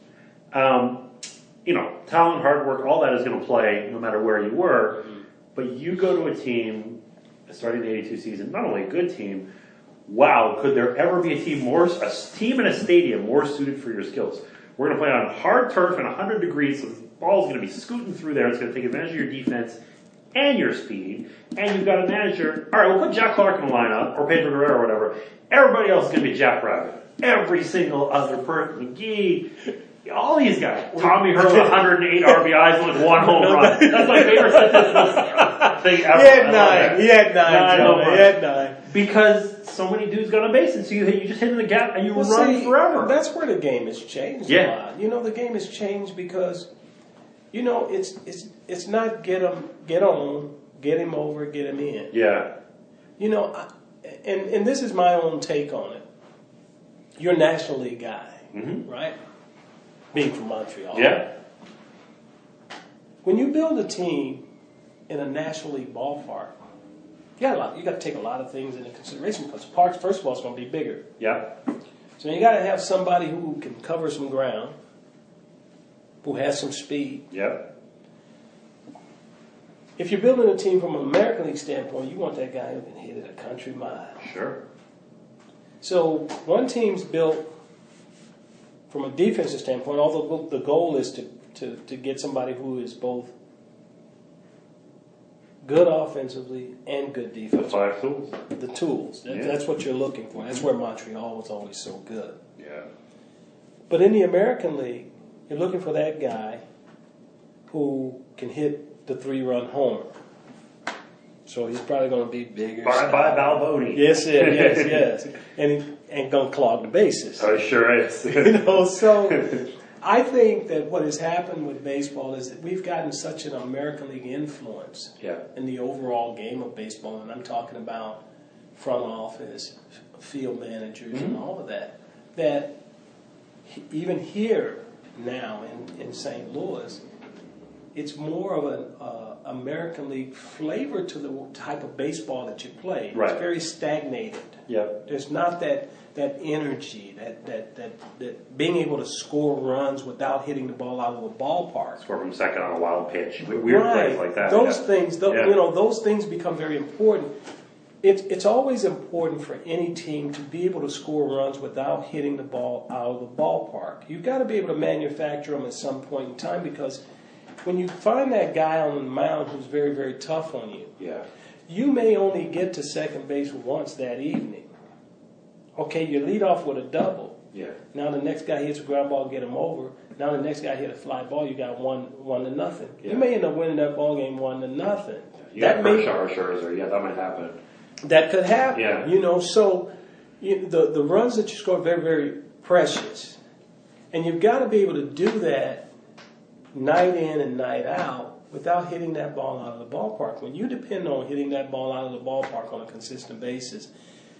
Um, you know, talent, hard work, all that is going to play no matter where you were. But you go to a team starting the eighty-two season, not only a good team, wow, could there ever be a team more, a team in a stadium more suited for your skills? We're going to play on hard turf and one hundred degrees, so the ball's going to be scooting through there. It's going to take advantage of your defense and your speed. And you've got a manager. All right, we'll put Jack Clark in the lineup, or Pedro Guerrero or whatever. Everybody else is going to be Jack Rabbit. Every single other person. McGee, all these guys. Tommy Hearns, one hundred eight R B Is with one home run. That's my favorite statistical thing ever. He had I love nine. that. He had nine. Nine Jonah. home runs. He had nine. Because so many dudes got on base, and so you, you just hit in the gap and you Well, run see, forever. That's where the game has changed Yeah. a lot. You know, the game has changed because, you know, it's it's it's not get him, get on, get him over, get him in. Yeah. You know, I, and and this is my own take on it. You're a National League guy, Mm-hmm. right? Being from Montreal. Yeah. When you build a team in a National League ballpark, you got a lot. You got to take a lot of things into consideration because the park, first of all, is going to be bigger. Yeah. So you got to have somebody who can cover some ground, who has some speed. Yep. If you're building a team from an American League standpoint, you want that guy who can hit it a country mile. Sure. So one team's built from a defensive standpoint, although the goal is to, to, to get somebody who is both good offensively and good The defensively. five tools. The tools. That, Yeah. That's what you're looking for. That's where Montreal was always so good. Yeah. But in the American League, you're looking for that guy who can hit the three-run homer. So he's probably going to be bigger. Bye bye Balboni. Yes, yes, yes, yes. And he ain't going to clog the bases. Oh, sure is. You know, so I think that what has happened with baseball is that we've gotten such an American League influence Yeah. in the overall game of baseball, and I'm talking about front office, field managers, Mm-hmm. and all of that, that even here now in, in Saint Louis, it's more of an uh, American League flavor to the type of baseball that you play. Right. It's very stagnated. Yeah. There's not that that energy, that, that that that being able to score runs without hitting the ball out of the ballpark. Score from second on a wild pitch. Weird Right. plays like that. Those yeah. things, tho- Yeah. you know, those things become very important. It's it's always important for any team to be able to score runs without hitting the ball out of the ballpark. You've got to be able to manufacture them at some point in time, because when you find that guy on the mound who's very, very tough on you, Yeah. you may only get to second base once that evening. Okay, you lead off with a double. Yeah. Now the next guy hits a ground ball, get him over. Now the next guy hit a fly ball. You got one, one to nothing. Yeah. You may end up winning that ball game one to nothing. You that got may Kershaw or Scherzer. Yeah, that might happen. that could happen. Yeah. You know, so you, the the runs that you score are very, very precious, and you've got to be able to do that night in and night out without hitting that ball out of the ballpark. When you depend on hitting that ball out of the ballpark on a consistent basis,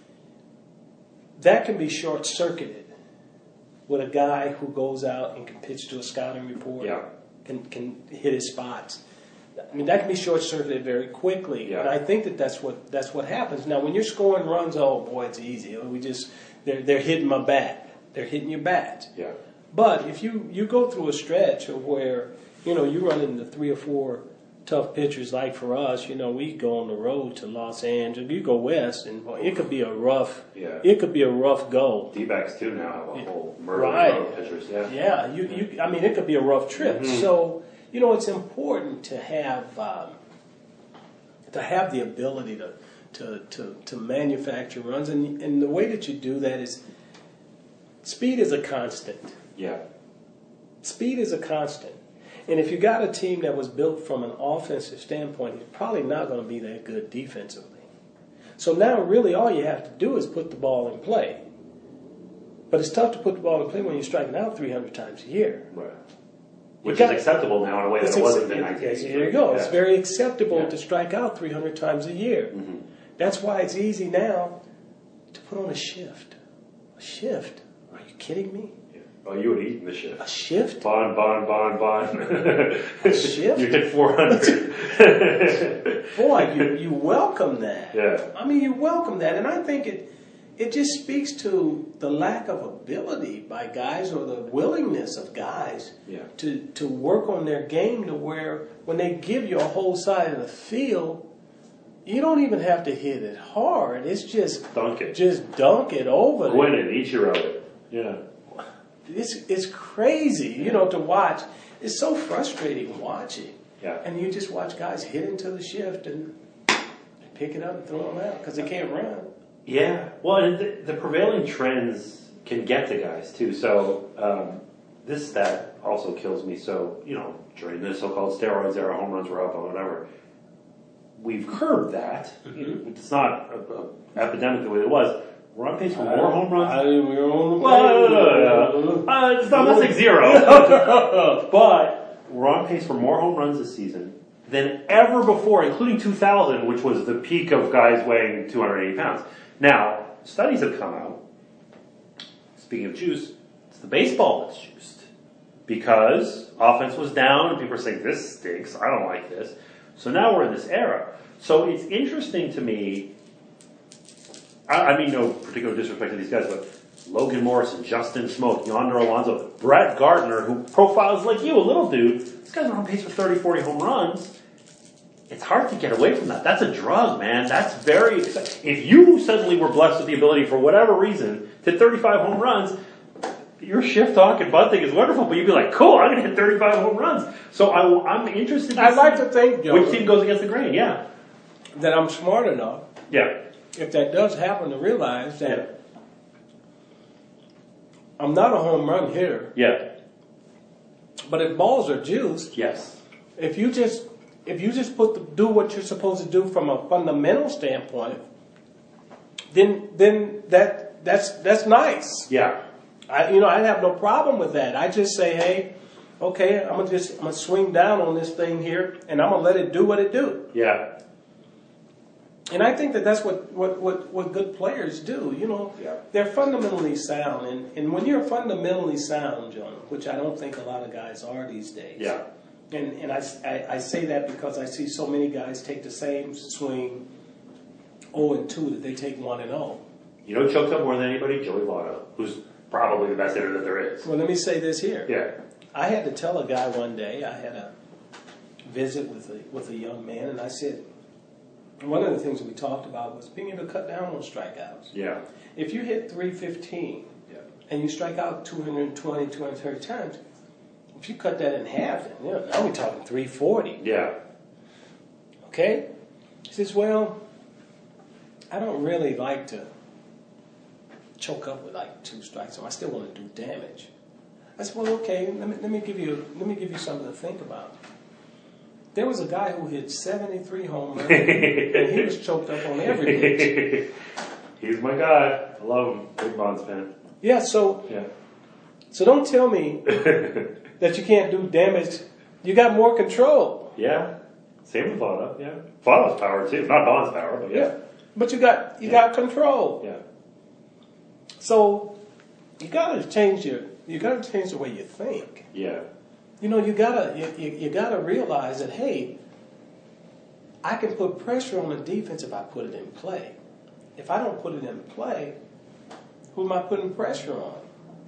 that can be short-circuited with a guy who goes out and can pitch to a scouting report, Yeah. can can hit his spots. I mean, that can be short-circuited very quickly, Yeah. and I think that that's what that's what happens. Now, when you're scoring runs, oh boy, it's easy. We just they're they're hitting my bat, they're hitting your bat. Yeah. But if you, you go through a stretch of where, you know, you run into three or four tough pitchers, like for us, you know, we go on the road to Los Angeles, you go west, and boy, it could be a rough, Yeah. it could be a rough go. D-backs too now have a whole murder Right. of pitchers. Yeah. Yeah, you, you, I mean, it could be a rough trip. Mm-hmm. So, you know, it's important to have um, to have the ability to to, to, to manufacture runs, and and the way that you do that is speed is a constant. Yeah. Speed is a constant. And if you got a team that was built from an offensive standpoint, it's probably not going to be that good defensively. So now really all you have to do is put the ball in play. But it's tough to put the ball in play when you're striking out three hundred times a year. Right. Which got- is acceptable now in a way that It's it ex- wasn't in it- nineteen yes, eighty. There you go. It's Yeah. very acceptable Yeah. to strike out three hundred times a year. Mm-hmm. That's why it's easy now to put on a shift. A shift? Are you kidding me? Yeah. Oh, you would eat in the A shift. shift? Bond, bond, bond, bond. A shift? You hit four hundred. Boy, you, you welcome that. Yeah. I mean, you welcome that. And I think it it just speaks to the lack of ability by guys, or the willingness of guys Yeah. to, to work on their game to where when they give you a whole side of the field, you don't even have to hit it hard. It's just Dunk it. just dunk it over. Win it. Ichiro. Yeah. It's it's crazy, you know, to watch. It's so frustrating watching. Yeah. And you just watch guys hit into the shift and pick it up and throw them out because they can't run. Yeah. Well, and the, the prevailing trends can get to guys too. So um, this stat also kills me. So, you know, during the so-called steroids era, home runs were up or whatever. We've curbed that. Mm-hmm. It's not an epidemic the way it was. We're on pace for more home runs. I, we're on the Well, no, no, no, no. Uh, it's not I'm not saying zero. But we're on pace for more home runs this season than ever before, including two thousand, which was the peak of guys weighing two hundred eighty pounds. Now, studies have come out. Speaking of juice, it's the baseball that's juiced. Because offense was down, and people are saying, this stinks, I don't like this. So now we're in this era. So it's interesting to me, I, I mean no particular disrespect to these guys, but Logan Morrison, Justin Smoke, Yonder Alonso, Brett Gardner, who profiles like you, a little dude, these guys are on pace for thirty, forty home runs. It's hard to get away from that. That's a drug, man. That's very, if you suddenly were blessed with the ability for whatever reason to hit thirty-five home runs, your shift talk and bunting is wonderful, but you'd be like, cool, I'm going to hit thirty-five home runs. So I, I'm interested in I'd like to think, Joe, which team goes against the grain, yeah. that I'm smart enough, Yeah. if that does happen, to realize that Yeah. I'm not a home run hitter, Yeah. but if balls are juiced, Yes. if you just if you just put the, do what you're supposed to do from a fundamental standpoint, then then that that's that's nice. Yeah. I, you know, I have no problem with that. I just say, hey, okay, I'm gonna just I'm gonna swing down on this thing here, and I'm gonna let it do what it do. Yeah. And I think that that's what, what, what, what good players do. You know, Yeah. they're fundamentally sound, and, and when you're fundamentally sound, John, which I don't think a lot of guys are these days. Yeah. And and I, I, I say that because I see so many guys take the same swing, oh and two, that they take one and oh. You know, choked up more than anybody, Joey Votto, who's probably the best hitter that there is. Well, let me say this here. Yeah. I had to tell a guy one day. I had a visit with a with a young man, and I said, one of the things that we talked about was being able to cut down on strikeouts. Yeah. If you hit three fifteen Yeah. and you strike out two twenty, two thirty times, if you cut that in half, then, you know, now we're talking three forty. Yeah. Okay? He says, well, I don't really like to choke up with like two strikes, so I still want to do damage. I said, well, okay, let me, let me give you let me give you something to think about. There was a guy who hit seventy-three home runs, and he was choked up on every pitch. He's my guy. I love him. Big Bonds fan. Yeah, so Yeah. so don't tell me that you can't do damage. You got more control. Yeah. Same with Votto. Yeah. Votto's power too. Not Bond's power, but yeah. Yeah, but you got you got control. Yeah. So you gotta change your you gotta change the way you think. Yeah. You know, you gotta you, you, you gotta realize that, hey, I can put pressure on the defense if I put it in play. If I don't put it in play, who am I putting pressure on?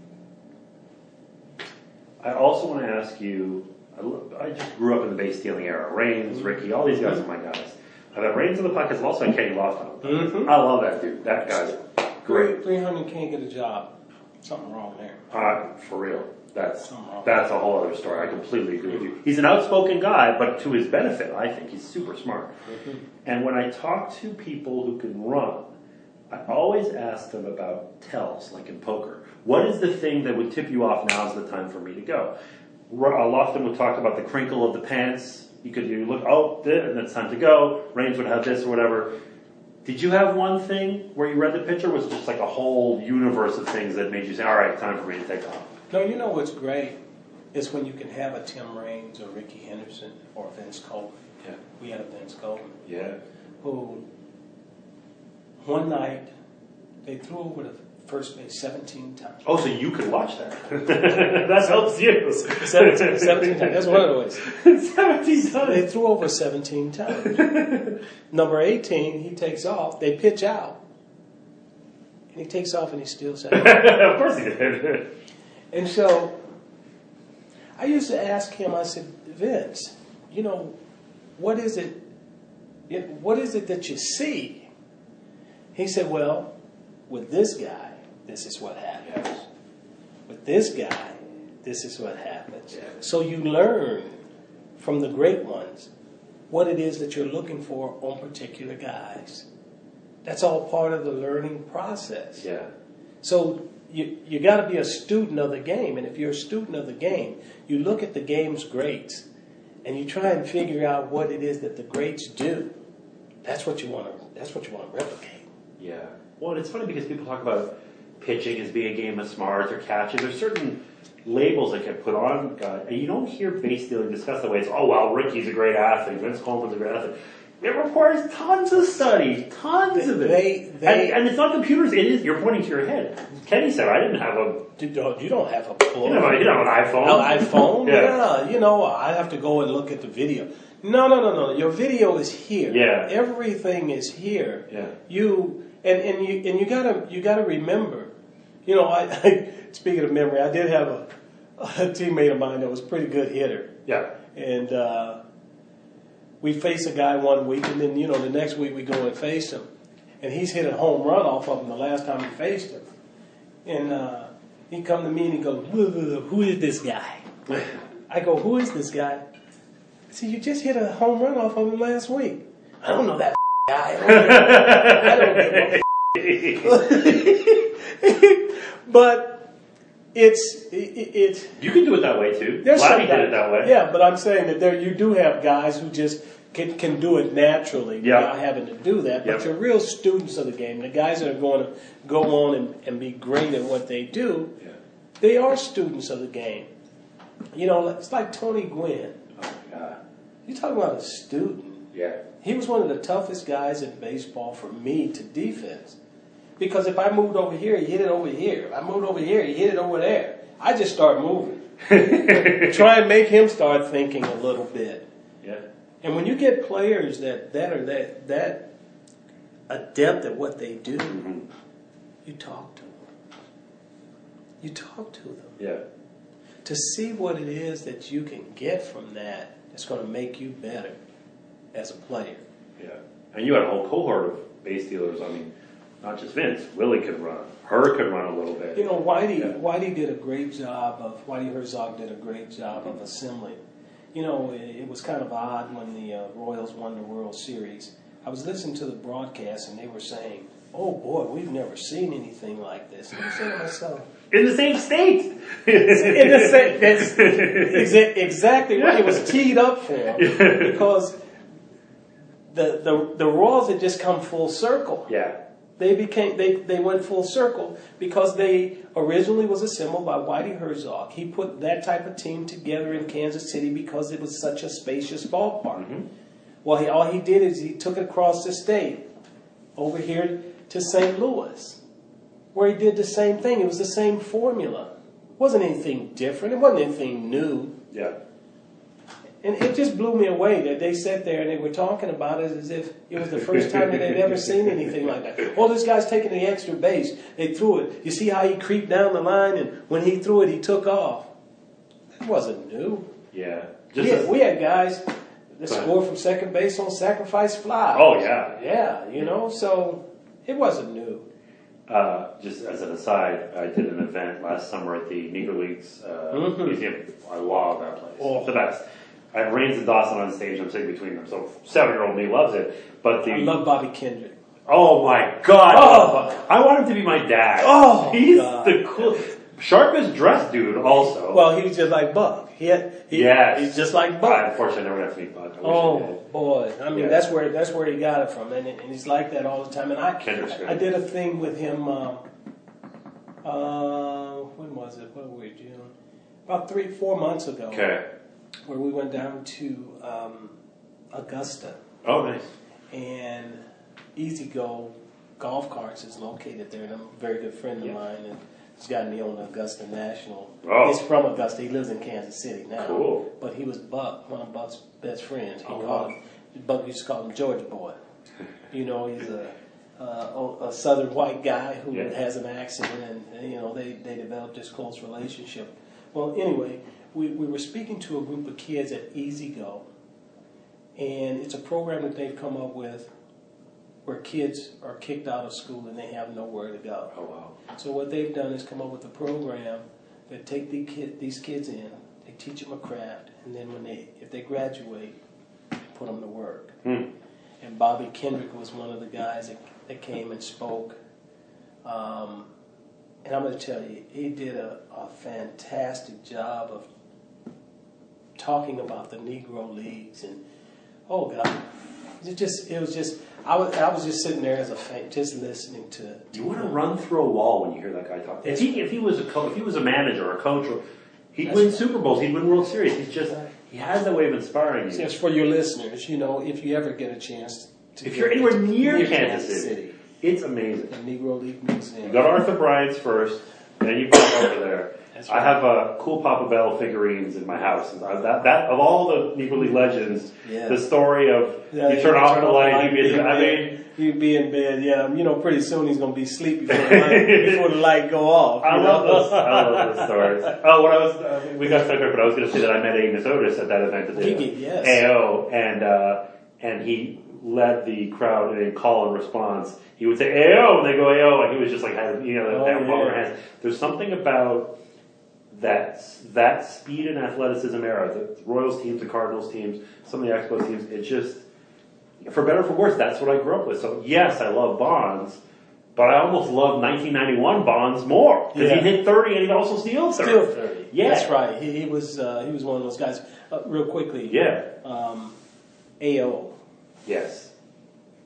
I also want to ask you, I, lo- I just grew up in the base stealing era. Raines, Ricky, all these guys are my guys. I've had Raines in the podcast, I've also had Kenny Lofton. Mhm. I love that dude. That guy's great. three hundred can't get a job. Something wrong there. Uh, for real. That's Something wrong. that's a whole other story. I completely agree with you. He's an outspoken guy, but to his benefit, I think he's super smart. Mm-hmm. And when I talk to people who can run, I always ask them about tells, like in poker. What is the thing that would tip you off? Now's the time for me to go. Ro- uh, Lofton would talk about the crinkle of the pants. You could you look, oh, th- and it's time to go. Raines would have this or whatever. Did you have one thing where you read the picture? Or was it just like a whole universe of things that made you say, all right, time for me to take off? No, you know what's great is when you can have a Tim Raines or Ricky Henderson or Vince Coleman. Yeah. We had a Vince Coleman Yeah. who one night they threw over the first base seventeen times. Oh, so you could watch that. That helps you. seventeen, seventeen times. That's one of the ways. seventeen They times. threw over seventeen times. Number eighteen, he takes off. They pitch out. And he takes off and he steals that. Of course he did. And so I used to ask him, I said, Vince, you know, what is it, it what is it that you see? He said, well, with this guy, this is what happens. With this guy, this is what happens. Yeah. So you learn from the great ones what it is that you're looking for on particular guys. That's all part of the learning process. Yeah. So you you got to be a student of the game, and if you're a student of the game, you look at the game's greats, and you try and figure out what it is that the greats do. That's what you want to. That's what you want to replicate. Yeah. Well, it's funny because people talk about pitching as being a game of smarts or catching. There's certain labels that get put on guys, and you don't hear base stealing discussed the way it's, oh, well, Ricky's a great athlete, Vince Coleman's a great athlete. It requires tons of study, tons of it. They- they- and, and it's not computers, it is, you're pointing to your head. Kenny said, I didn't have a, You don't, you don't have a book. you know, you know, an iPhone. No, iPhone? Yeah. Yeah. You know, I have to go and look at the video. No, no, no, no. Your video is here. Yeah. Everything is here. Yeah. You and, and you and you gotta you gotta remember. You know, I, I speaking of memory, I did have a, a teammate of mine that was a pretty good hitter. Yeah. And uh, we faced a guy one week, and then, you know, the next week we go and face him. And he's hit a home run off of him the last time we faced him. And uh, he come to me and he goes, who is this guy? I go, who is this guy? I said, you just hit a home run off of him last week. I don't know that guy. I don't know. But it's, it, it, You can do it that way too. there's some Vladdy did guys- it that way. Yeah, but I'm saying that there you do have guys who just can, can do it naturally Yeah. without having to do that. But Yep. you're real students of the game. The guys that are going to go on and, and be great at what they do, Yeah. They are students of the game. You know, it's like Tony Gwynn. Oh my God. You're talking about a student. Yeah. He was one of the toughest guys in baseball for me to defense. Because if I moved over here, he hit it over here. If I moved over here, he hit it over there. I just start moving. Try and make him start thinking a little bit. Yeah. And when you get players that, that are that, that adept at what they do, Mm-hmm. you talk to them. You talk to them. Yeah. To see what it is that you can get from that, it's going to make you better as a player. Yeah. And you had a whole cohort of base stealers. I mean, not just Vince. Willie could run. Her could run a little bit. You know, Whitey, Yeah. Whitey did a great job of, Whitey Herzog did a great job of assembling. You know, it, it was kind of odd when the uh, Royals won the World Series. I was listening to the broadcast and they were saying, oh boy, we've never seen anything like this. And I'm saying to myself, in the same state. in the same, that's exa- exactly right. It was teed up for him because the, the, the Royals had just come full circle. Yeah. They became they, they went full circle because they originally was assembled by Whitey Herzog. He put that type of team together in Kansas City because it was such a spacious ballpark. Mm-hmm. Well, he, all he did is he took it across the state over here to Saint Louis, where he did the same thing. It was the same formula. It wasn't anything different. It wasn't anything new. Yeah. And it just blew me away that they sat there and they were talking about it as if it was the first time that they'd ever seen anything like that. Oh, this guy's taking the extra base. They threw it. You see how he creeped down the line, and when he threw it, he took off. That wasn't new. Yeah. We Just had, as- we had guys that Go ahead. scored from second base on sacrifice fly. Oh, yeah. Yeah, you know, so it wasn't new. Uh, just as an aside, I did an event last summer at the Negro Leagues uh, Mhm. Museum. I love that place. Oh. It's the best. I have Raines and Dawson on stage. I'm sitting between them. So seven-year-old me loves it. But the I love Bobby Kendrick. oh my God! Oh. I want him to be my dad. Oh, he's God. the cool, sharpest dressed dude. Also, Well, he was just like Buck. He had, he, Yes. he's just like I Buck. unfortunately never got to meet Buck. I wish I Oh did. boy! I mean, Yeah. that's where that's where he got it from, and, and he's like that all the time. And I Kendrick's great. I did a thing with him. Um, uh, when was it? What were we doing? About three, four months ago. Okay. Where we went down to um, Augusta, Oh, nice. and Easy Go Golf Carts is located there, and I'm a very good friend of Yeah. mine, and he's got me on the Augusta National. Oh. He's from Augusta. He lives in Kansas City now. Cool. But he was Buck, one of Buck's best friends. He Oh, called wow. him, Buck used to call him Georgia Boy. You know, he's a uh, a southern white guy who Yeah. has an accent, and, and you know they, they developed this close relationship. Well, anyway, we, we were speaking to a group of kids at Easy Go, and it's a program that they've come up with where kids are kicked out of school and they have nowhere to go. Oh wow. So what they've done is come up with a program that take the kid, these kids in, they teach them a craft, and then when they if they graduate, they put them to work. Hmm. And Bobby Kendrick was one of the guys that, that came and spoke. Um, and I'm going to tell you, he did a, a fantastic job of talking about the Negro Leagues. And, oh, God, it just, it was just, I was, I was just sitting there as a fan, just listening to, to You want to him. run through a wall when you hear that guy talk. If he if he was a co- if he was a manager or a coach, or, he'd win Super Bowls. He'd win World Series. He's just he has that way of inspiring you. Just for your listeners, you know, if you ever get a chance to If get you're anywhere to- near Kansas City, it's amazing. the Negro League Museum. You go to Arthur Bryant's first, then you pop over there. That's I right. have uh, cool Papa Bell figurines in my house. And I, that, that of all the Negro League legends, Yeah. the story of Yeah, you turn off the light, light, you be be in I bed. mean, He'd be in bed, yeah. You know, pretty soon he's going to be asleep before the light, before the light go off. I you love know? those. I love those stories. Oh, what I was uh, we got sidetracked, but I was going to say that I met Agnes Otis at that event at the He did, yes. A O, and uh, and he led the crowd in a call and response. He would say A O, and they go A O, and he was just like, had, you know, Oh, that yeah. their hands. There's something about that that speed and athleticism era, the Royals teams, the Cardinals teams, some of the Expos teams. It just, for better or for worse, that's what I grew up with. So yes, I love Bonds. But I almost love nineteen ninety-one Bonds more because Yeah. he hit thirty and he also steals thirty. Still thirty. Yeah. That's right. He, he was uh, he was one of those guys. Uh, real quickly, Yeah. um, A O, Yes.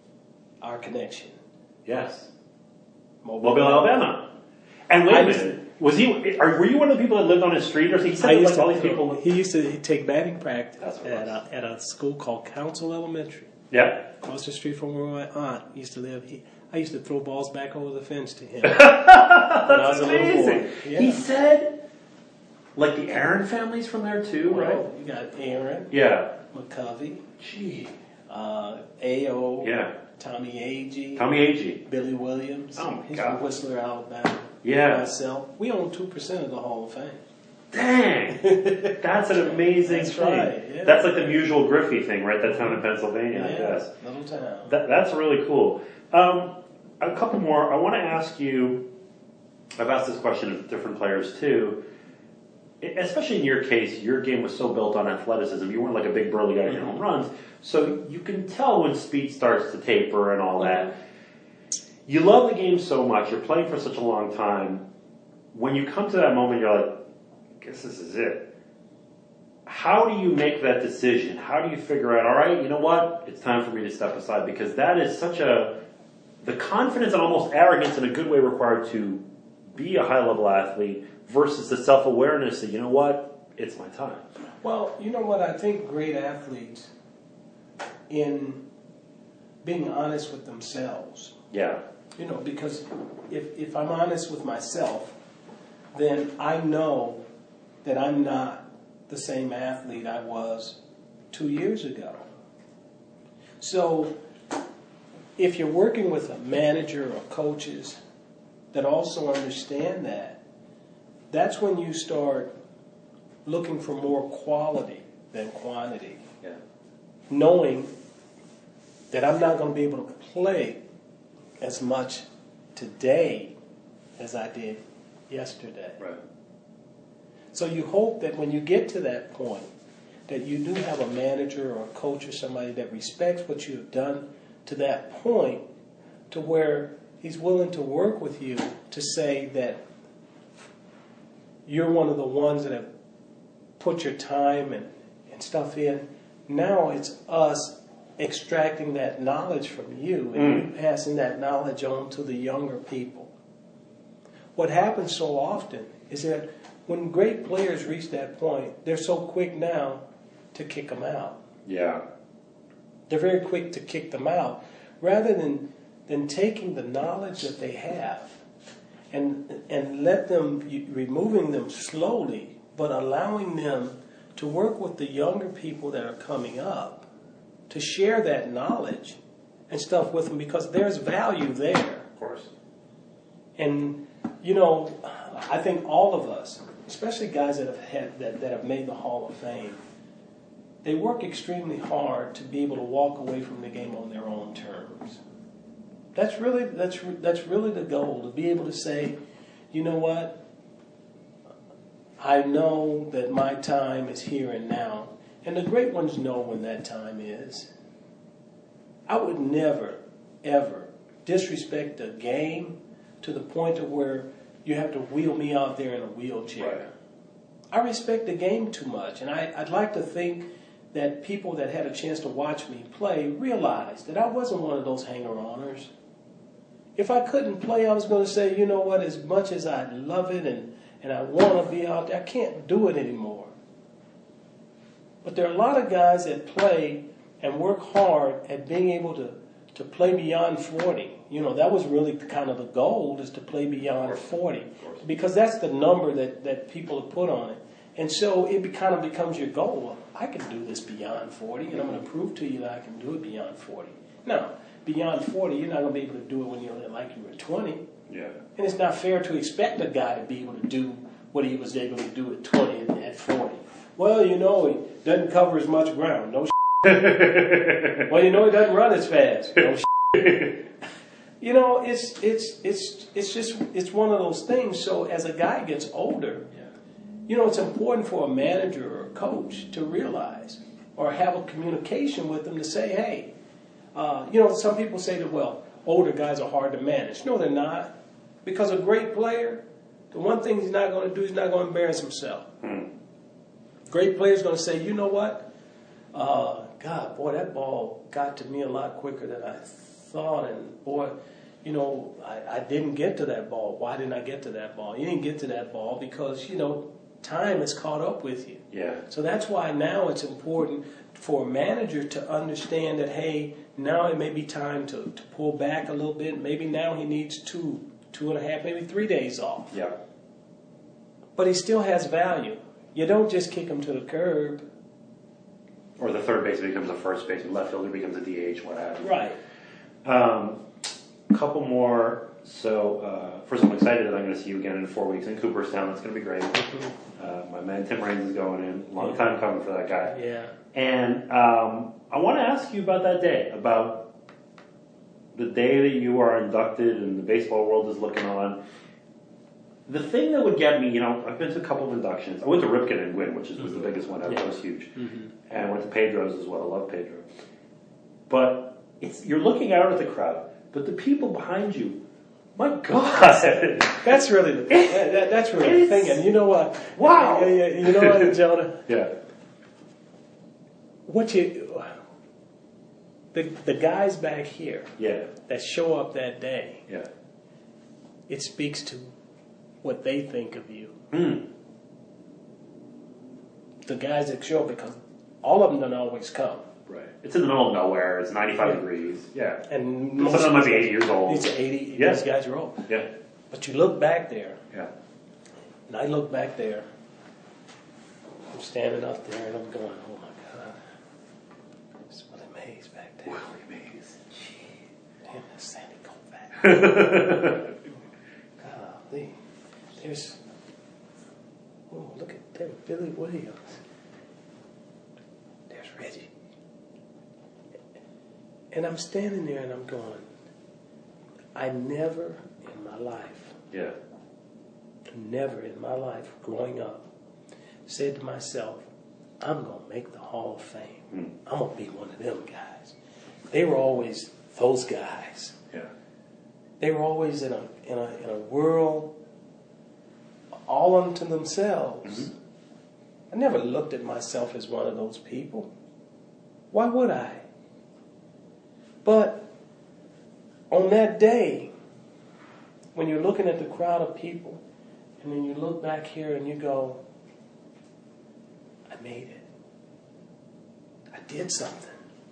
our connection. Yes. Mobile, Mobile, Alabama. And wait a I used minute. Was he? Are, were you one of the people that lived on his street, or he said I like used all to, these people? He used to take batting practice That's what it at a, at a school called Council Elementary. Yeah. Across the street from where my aunt used to live. He, I used to throw balls back over the fence to him. That's I was amazing. a little boy. Yeah. He said, like the Aaron family's from there too, Well, right? You got Aaron, Yeah. McCovey, Gee. uh, A O, Yeah. Tommy Agee, Tommy Agee. Billy Williams. Oh, my He's God. from Whistler, Alabama. Yeah. Myself. We own two percent of the Hall of Fame. Dang. That's an amazing That's thing. right, yeah. That's like the Musial Griffey thing, right? That town in Pennsylvania, I guess. Little town. That, that's really cool. Um, a couple more. I want to ask you, I've asked this question of different players too. Especially in your case, your game was so built on athleticism. You weren't like a big burly guy hitting home runs. So you can tell when speed starts to taper and all that. You love the game so much. You're playing for such a long time. When you come to that moment, you're like, I guess this is it. How do you make that decision? How do you figure out, all right, you know what? It's time for me to step aside, because that is such a, the confidence and almost arrogance in a good way required to be a high-level athlete versus the self-awareness that, you know what, it's my time. Well, you know what? I think great athletes, in being honest with themselves, Yeah. you know, because if, if I'm honest with myself, then I know that I'm not the same athlete I was two years ago. So if you're working with a manager or coaches that also understand that, that's when you start looking for more quality than quantity. Yeah. Knowing that I'm not going to be able to play as much today as I did yesterday. Right. So you hope that when you get to that point, that you do have a manager or a coach or somebody that respects what you have done to that point, to where he's willing to work with you to say that you're one of the ones that have put your time and, and stuff in. Now it's us extracting that knowledge from you and Mm. you passing that knowledge on to the younger people. What happens so often is that when great players reach that point, they're so quick now to kick them out. Yeah. They're very quick to kick them out, rather than than taking the knowledge that they have and and let them, removing them slowly, but allowing them to work with the younger people that are coming up, to share that knowledge and stuff with them, because there's value there. Of course. And you know, I think all of us, especially guys that have had that, that have made the Hall of Fame, they work extremely hard to be able to walk away from the game on their own terms. That's really that's that's really the goal, to be able to say, you know what, I know that my time is here and now, and the great ones know when that time is. I would never, ever disrespect the game to the point of where you have to wheel me out there in a wheelchair. Right. I respect the game too much, and I, I'd like to think that people that had a chance to watch me play realized that I wasn't one of those hanger-oners. If I couldn't play, I was going to say, you know what, as much as I love it and, and I want to be out there, I can't do it anymore. But there are a lot of guys that play and work hard at being able to, to play beyond forty. You know, that was really kind of the goal, is to play beyond forty. Because that's the number that, that people have put on it. And so it be, kind of becomes your goal. Well, I can do this beyond forty, and I'm going to prove to you that I can do it beyond forty. Now, beyond forty, you're not going to be able to do it when you're like you were twenty. Yeah. And it's not fair to expect a guy to be able to do what he was able to do at twenty and at forty. Well, you know, he doesn't cover as much ground. No shit. Well, you know, he doesn't run as fast. No shit. You know, it's it's it's it's just it's one of those things. So as a guy gets older, Yeah. you know, it's important for a manager or a coach to realize or have a communication with them to say, hey, uh, you know, some people say that, well, older guys are hard to manage. No, they're not. Because a great player, the one thing he's not going to do, he's not going to embarrass himself. Hmm. Great player's going to say, you know what? Uh, God, boy, that ball got to me a lot quicker than I thought. And, boy, you know, I, I didn't get to that ball. Why didn't I get to that ball? You didn't get to that ball because, you know, time has caught up with you. Yeah. So that's why now it's important for a manager to understand that, hey, now it may be time to, to pull back a little bit. Maybe now he needs two, two and a half, maybe three days off. Yeah. But he still has value. You don't just kick him to the curb. Or the third baseman becomes a first baseman, left fielder becomes a D H, what have you. Right. Um, couple more. So, uh, first of all, I'm excited that I'm going to see you again in four weeks in Cooperstown. That's going to be great. Uh, my man Tim Raines is going in. Long Yeah. time coming for that guy. Yeah. And um, I want to ask you about that day, about the day that you are inducted and the baseball world is looking on. The thing that would get me, you know, I've been to a couple of inductions. I went to Ripken and Gwynn, which is, was the biggest one ever. Yeah. That was huge. Mm-hmm. And I went to Pedro's as well. I love Pedro. But it's you're looking out at the crowd, but the people behind you, my God. That's really the that, that, that's really the thing. And you know what? Wow. Yeah, yeah, you know what, Jonah? Yeah. What you the the guys back here Yeah. that show up that day, Yeah. it speaks to what they think of you. Mm. The guys that show up, because all of them don't always come. Right. It's in the middle of nowhere. It's ninety-five Yeah. degrees. Yeah. And Some most of them might be these eighty years old. These are eighty. Yeah. These guys are old. Yeah. But you look back there, Yeah. and I look back there. I'm standing up there, and I'm going, "Oh my God, it's Willie Mays back there." Willie Mays. Damn, that's Sandy Koufax. Golly, there's. Oh, look at there, Billy Williams. There's Reggie. And I'm standing there and I'm going, I never in my life, Yeah. never in my life growing up, said to myself, I'm going to make the Hall of Fame. Mm. I'm going to be one of them guys. They were always those guys. Yeah. They were always in a in a in a world all unto themselves. Mm-hmm. I never looked at myself as one of those people. Why would I? But on that day, when you're looking at the crowd of people, and then you look back here and you go, I made it. I did something.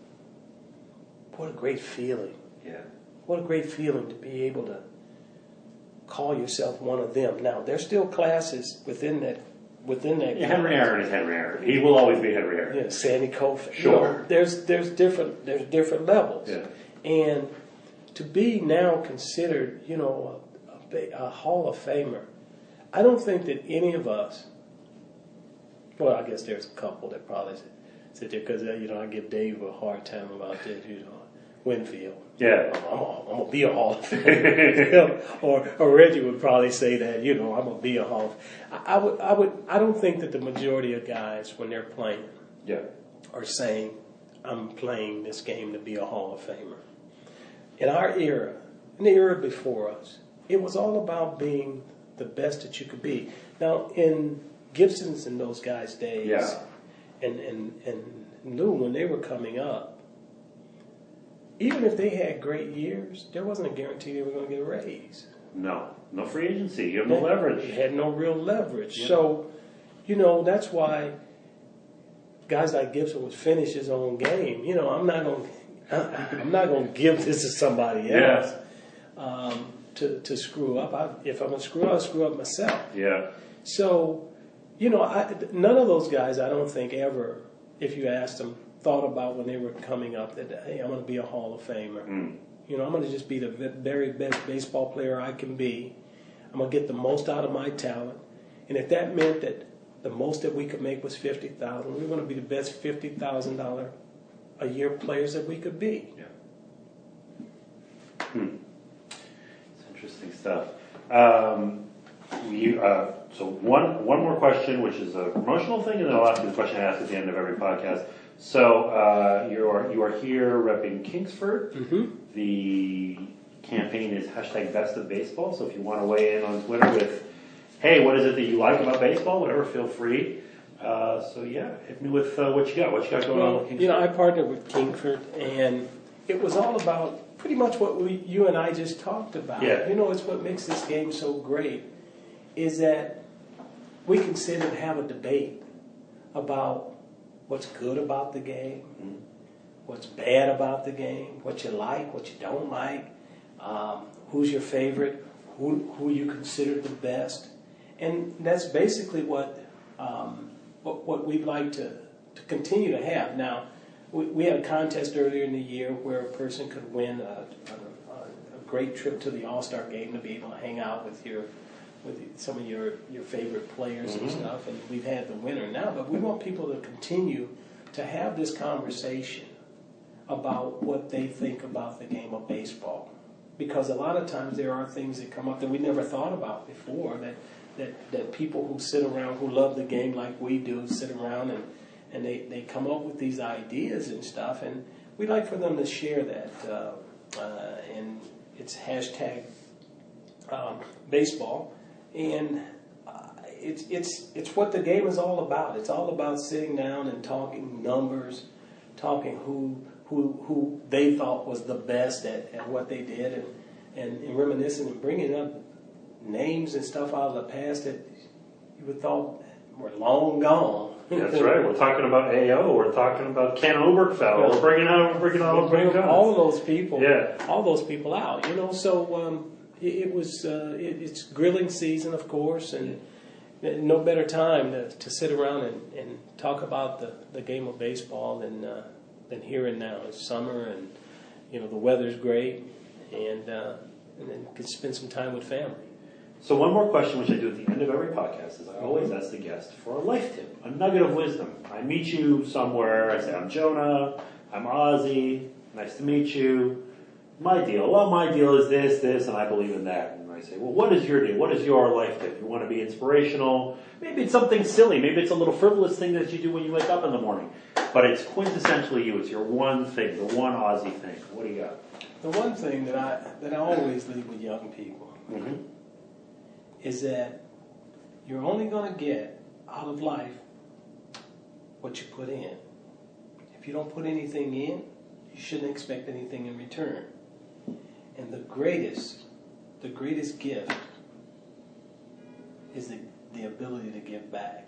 What a great feeling. Yeah. What a great feeling to be able to call yourself one of them. Now, there's still classes within that within that. Yeah, Henry Aaron is Henry Aaron. He will always be Henry Aaron. Yeah, Sandy Koufax. Sure. You know, there's there's different there's different levels. Yeah. And to be now considered, you know, a, a, a Hall of Famer, I don't think that any of us. Well, I guess there's a couple that probably sit there because you know I give Dave a hard time about this. You know, Winfield. Yeah. I'm gonna, I'm gonna be a Hall of Famer. or, or Reggie would probably say that, you know, I'm gonna be a Hall of I, I would, I would, I don't think that the majority of guys, when they're playing, Yeah. are saying, I'm playing this game to be a Hall of Famer. In our era, in the era before us, it was all about being the best that you could be. Now, in Gibson's and those guys' days, Yeah. and, and, and Lou, when they were coming up, even if they had great years, there wasn't a guarantee they were going to get a raise. No. No free agency. You have no They leverage. had no real leverage. Yeah. So, you know, that's why guys like Gibson would finish his own game. You know, I'm not going to I'm not going to give this to somebody else um, to, to screw up. I, if I'm going to screw up, I'll screw up myself. Yeah. So, you know, I, none of those guys, I don't think ever, if you asked them, thought about when they were coming up that, hey, I'm going to be a Hall of Famer. Mm. You know, I'm going to just be the very best baseball player I can be. I'm going to get the most out of my talent. And if that meant that the most that we could make was fifty thousand dollars, we were going to be the best fifty thousand dollars a year players that we could be. Yeah. Hmm. It's interesting stuff. Um, you, uh, so one one more question, which is a promotional thing, and then I'll ask you the question I ask at the end of every podcast. So uh, you are you are here repping Kingsford. Mm-hmm. The campaign is hashtag Best of Baseball. So if you want to weigh in on Twitter with, hey, what is it that you like about baseball? Whatever, feel free. Uh, so yeah, hit me with uh, what you got. What you got going on with Well, Kingsford? you know, I partnered with Kingsford, and it was all about pretty much what we, you and I just talked about. Yeah. You know, it's what makes this game so great is that we can sit and have a debate about what's good about the game, mm-hmm. what's bad about the game, what you like, what you don't like, um, who's your favorite, who who you consider the best, and that's basically what um, what, what we'd like to, to continue to have. Now, we, we had a contest earlier in the year where a person could win a, a, a great trip to the All-Star game to be able to hang out with your with some of your, your favorite players mm-hmm. and stuff, and we've had the winner now, but we want people to continue to have this conversation about what they think about the game of baseball. Because a lot of times there are things that come up that we never thought about before, that, that, that people who sit around, who love the game like we do, sit around and, and they, they come up with these ideas and stuff, and we'd like for them to share that. Uh, uh, and it's hashtag um, baseball. And uh, it's it's it's what the game is all about. It's all about sitting down and talking numbers, talking who who who they thought was the best at, at what they did, and, and, and reminiscing and bringing up names and stuff out of the past that you would thought were long gone. That's right. We're talking about A O. We're talking about Ken Obergefell. We're bringing out we're bringing out bringing all of those people. Yeah. all those people out. You know, so. Um, It was uh, it, it's grilling season, of course, and no better time to, to sit around and, and talk about the, the game of baseball than uh, than here and now. It's summer, and you know the weather's great, and uh, and then can spend some time with family. So one more question, which I do at the end of every podcast, is I always ask the guest for a life tip, a nugget of wisdom. I meet you somewhere. I say, I'm Jonah. I'm Ozzy. Nice to meet you. My deal. Well, my deal is this, this, and I believe in that. And I say, well, what is your deal? What is your life tip? You want to be inspirational? Maybe it's something silly. Maybe it's a little frivolous thing that you do when you wake up in the morning. But it's quintessentially you. It's your one thing, the one Aussie thing. What do you got? The one thing that I that I always leave with young people mm-hmm. is that you're only going to get out of life what you put in. If you don't put anything in, you shouldn't expect anything in return. And the greatest, the greatest gift is the, the ability to give back.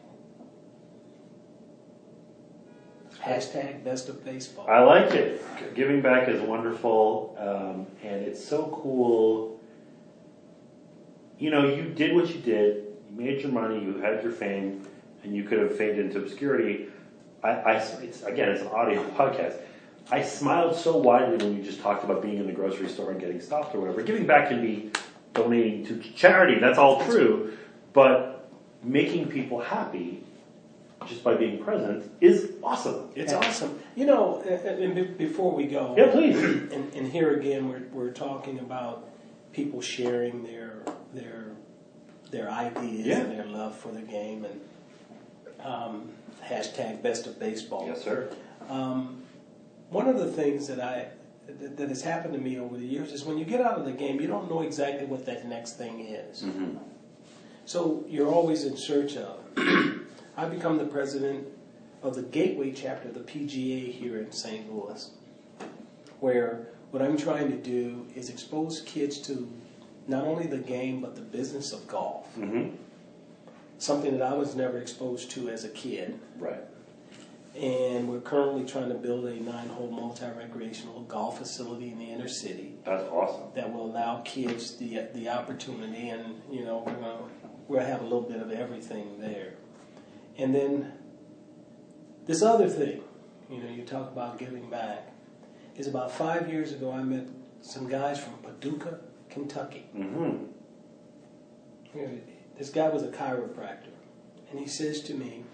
Hashtag best of baseball. I like it. Giving back is wonderful, um, and it's so cool. You know, you did what you did. You made your money. You had your fame, and you could have faded into obscurity. I, I it's, again, it's an audio podcast. I smiled so widely when you just talked about being in the grocery store and getting stopped or whatever. Giving back can be donating to charity. That's all true. But making people happy just by being present is awesome. It's and awesome. You know, and before we go, yeah, please. And, and here again, we're we're talking about people sharing their their their ideas yeah. and their love for the game, and um, hashtag best of baseball. Yes, sir. Um, one of the things that I that, that has happened to me over the years is when you get out of the game, you don't know exactly what that next thing is. Mm-hmm. So you're always in search of. I become the president of the Gateway chapter of the P G A here in Saint Louis, where what I'm trying to do is expose kids to not only the game but the business of golf. Mm-hmm. Something that I was never exposed to as a kid. Right. And we're currently trying to build a nine-hole multi-recreational golf facility in the inner city. That's awesome. That will allow kids the the opportunity, and you know we're gonna we'll have a little bit of everything there. And then this other thing, you know, you talk about giving back, is about five years ago I met some guys from Paducah, Kentucky. Mm-hmm. You know, this guy was a chiropractor, and he says to me,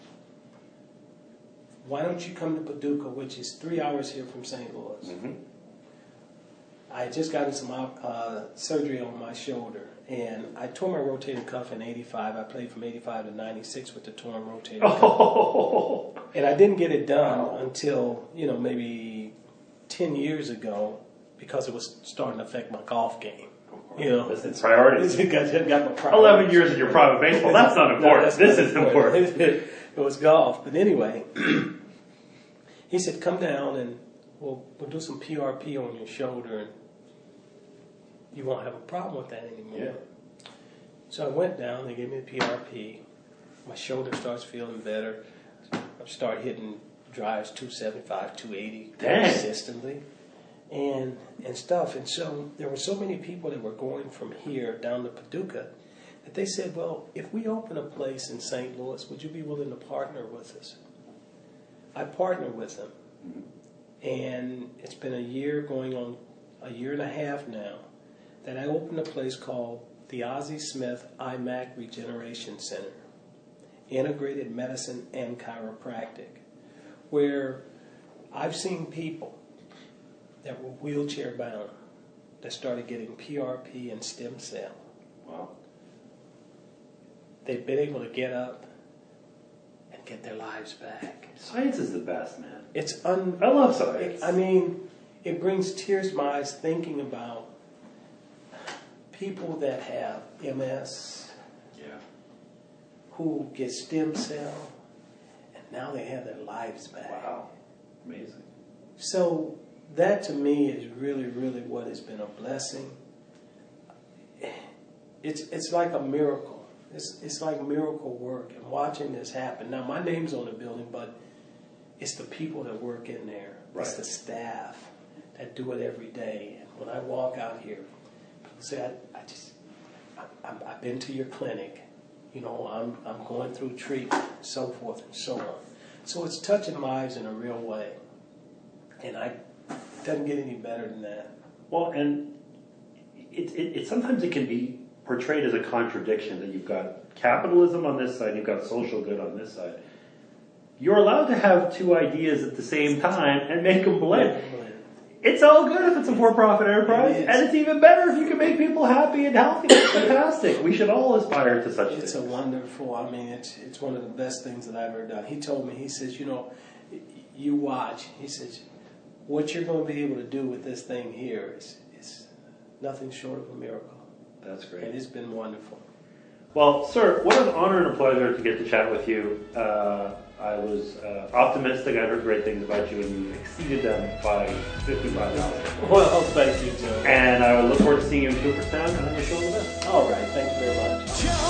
why don't you come to Paducah, which is three hours here from Saint Louis? Mm-hmm. I had just gotten some uh, surgery on my shoulder, and I tore my rotator cuff in eighty-five. I played from eighty-five to ninety-six with the torn rotator oh. cuff. And I didn't get it done oh. until, you know, maybe ten years ago because it was starting to affect my golf game. You know, it's priorities. It got, it got my priorities. Eleven years in your private baseball. That's not important. No, that's this not is important. important. It was golf. But anyway, he said, come down and we'll, we'll do some P R P on your shoulder. And you won't have a problem with that anymore. Yeah. So I went down, they gave me a P R P. My shoulder starts feeling better. I start hitting drives two seventy-five, two eighty Dang. consistently. And and stuff. And so there were so many people that were going from here down to Paducah that they said, well, if we open a place in Saint Louis, would you be willing to partner with us? I partnered with them. And it's been a year going on, a year and a half now, that I opened a place called the Ozzie Smith I MAC Regeneration Center, Integrated Medicine and Chiropractic, where I've seen people that were wheelchair bound that started getting P R P and stem cell. Wow. They've been able to get up and get their lives back. Science is the best, man. It's un. I love science. It, I mean, it brings tears to my eyes thinking about people that have M S, Yeah. who get stem cell, and now they have their lives back. Wow. Amazing. So that to me is really, really what has been a blessing. It's it's like a miracle. It's it's like miracle work, and watching this happen. Now my name's on the building, but it's the people that work in there. Right. It's the staff that do it every day. And when I walk out here, people say, I, I just, I, I'm, I've been to your clinic. You know, I'm I'm going through treatment, and so forth and so on. So it's touching lives in a real way. And I, it doesn't get any better than that. Well, and it, it, it sometimes it can be portrayed as a contradiction that you've got capitalism on this side, you've got social good on this side. You're allowed to have two ideas at the same time and make them blend. It's all good if it's a for-profit enterprise, It is. and it's even better if you can make people happy and healthy. It's fantastic. We should all aspire to such It's a things. wonderful, I mean, it's it's one of the best things that I've ever done. He told me, he says, you know, you watch. He says, what you're going to be able to do with this thing here is, is nothing short of a miracle. That's And great. it's been wonderful. Well, sir, what an honor and a pleasure to get to chat with you. Uh, I was uh, optimistic. I heard great things about you, and you exceeded them by fifty-five thousand. Well, thank you, Joe. And I look forward to seeing you in Cooperstown, and I wish you all the best. All right, thank you very much.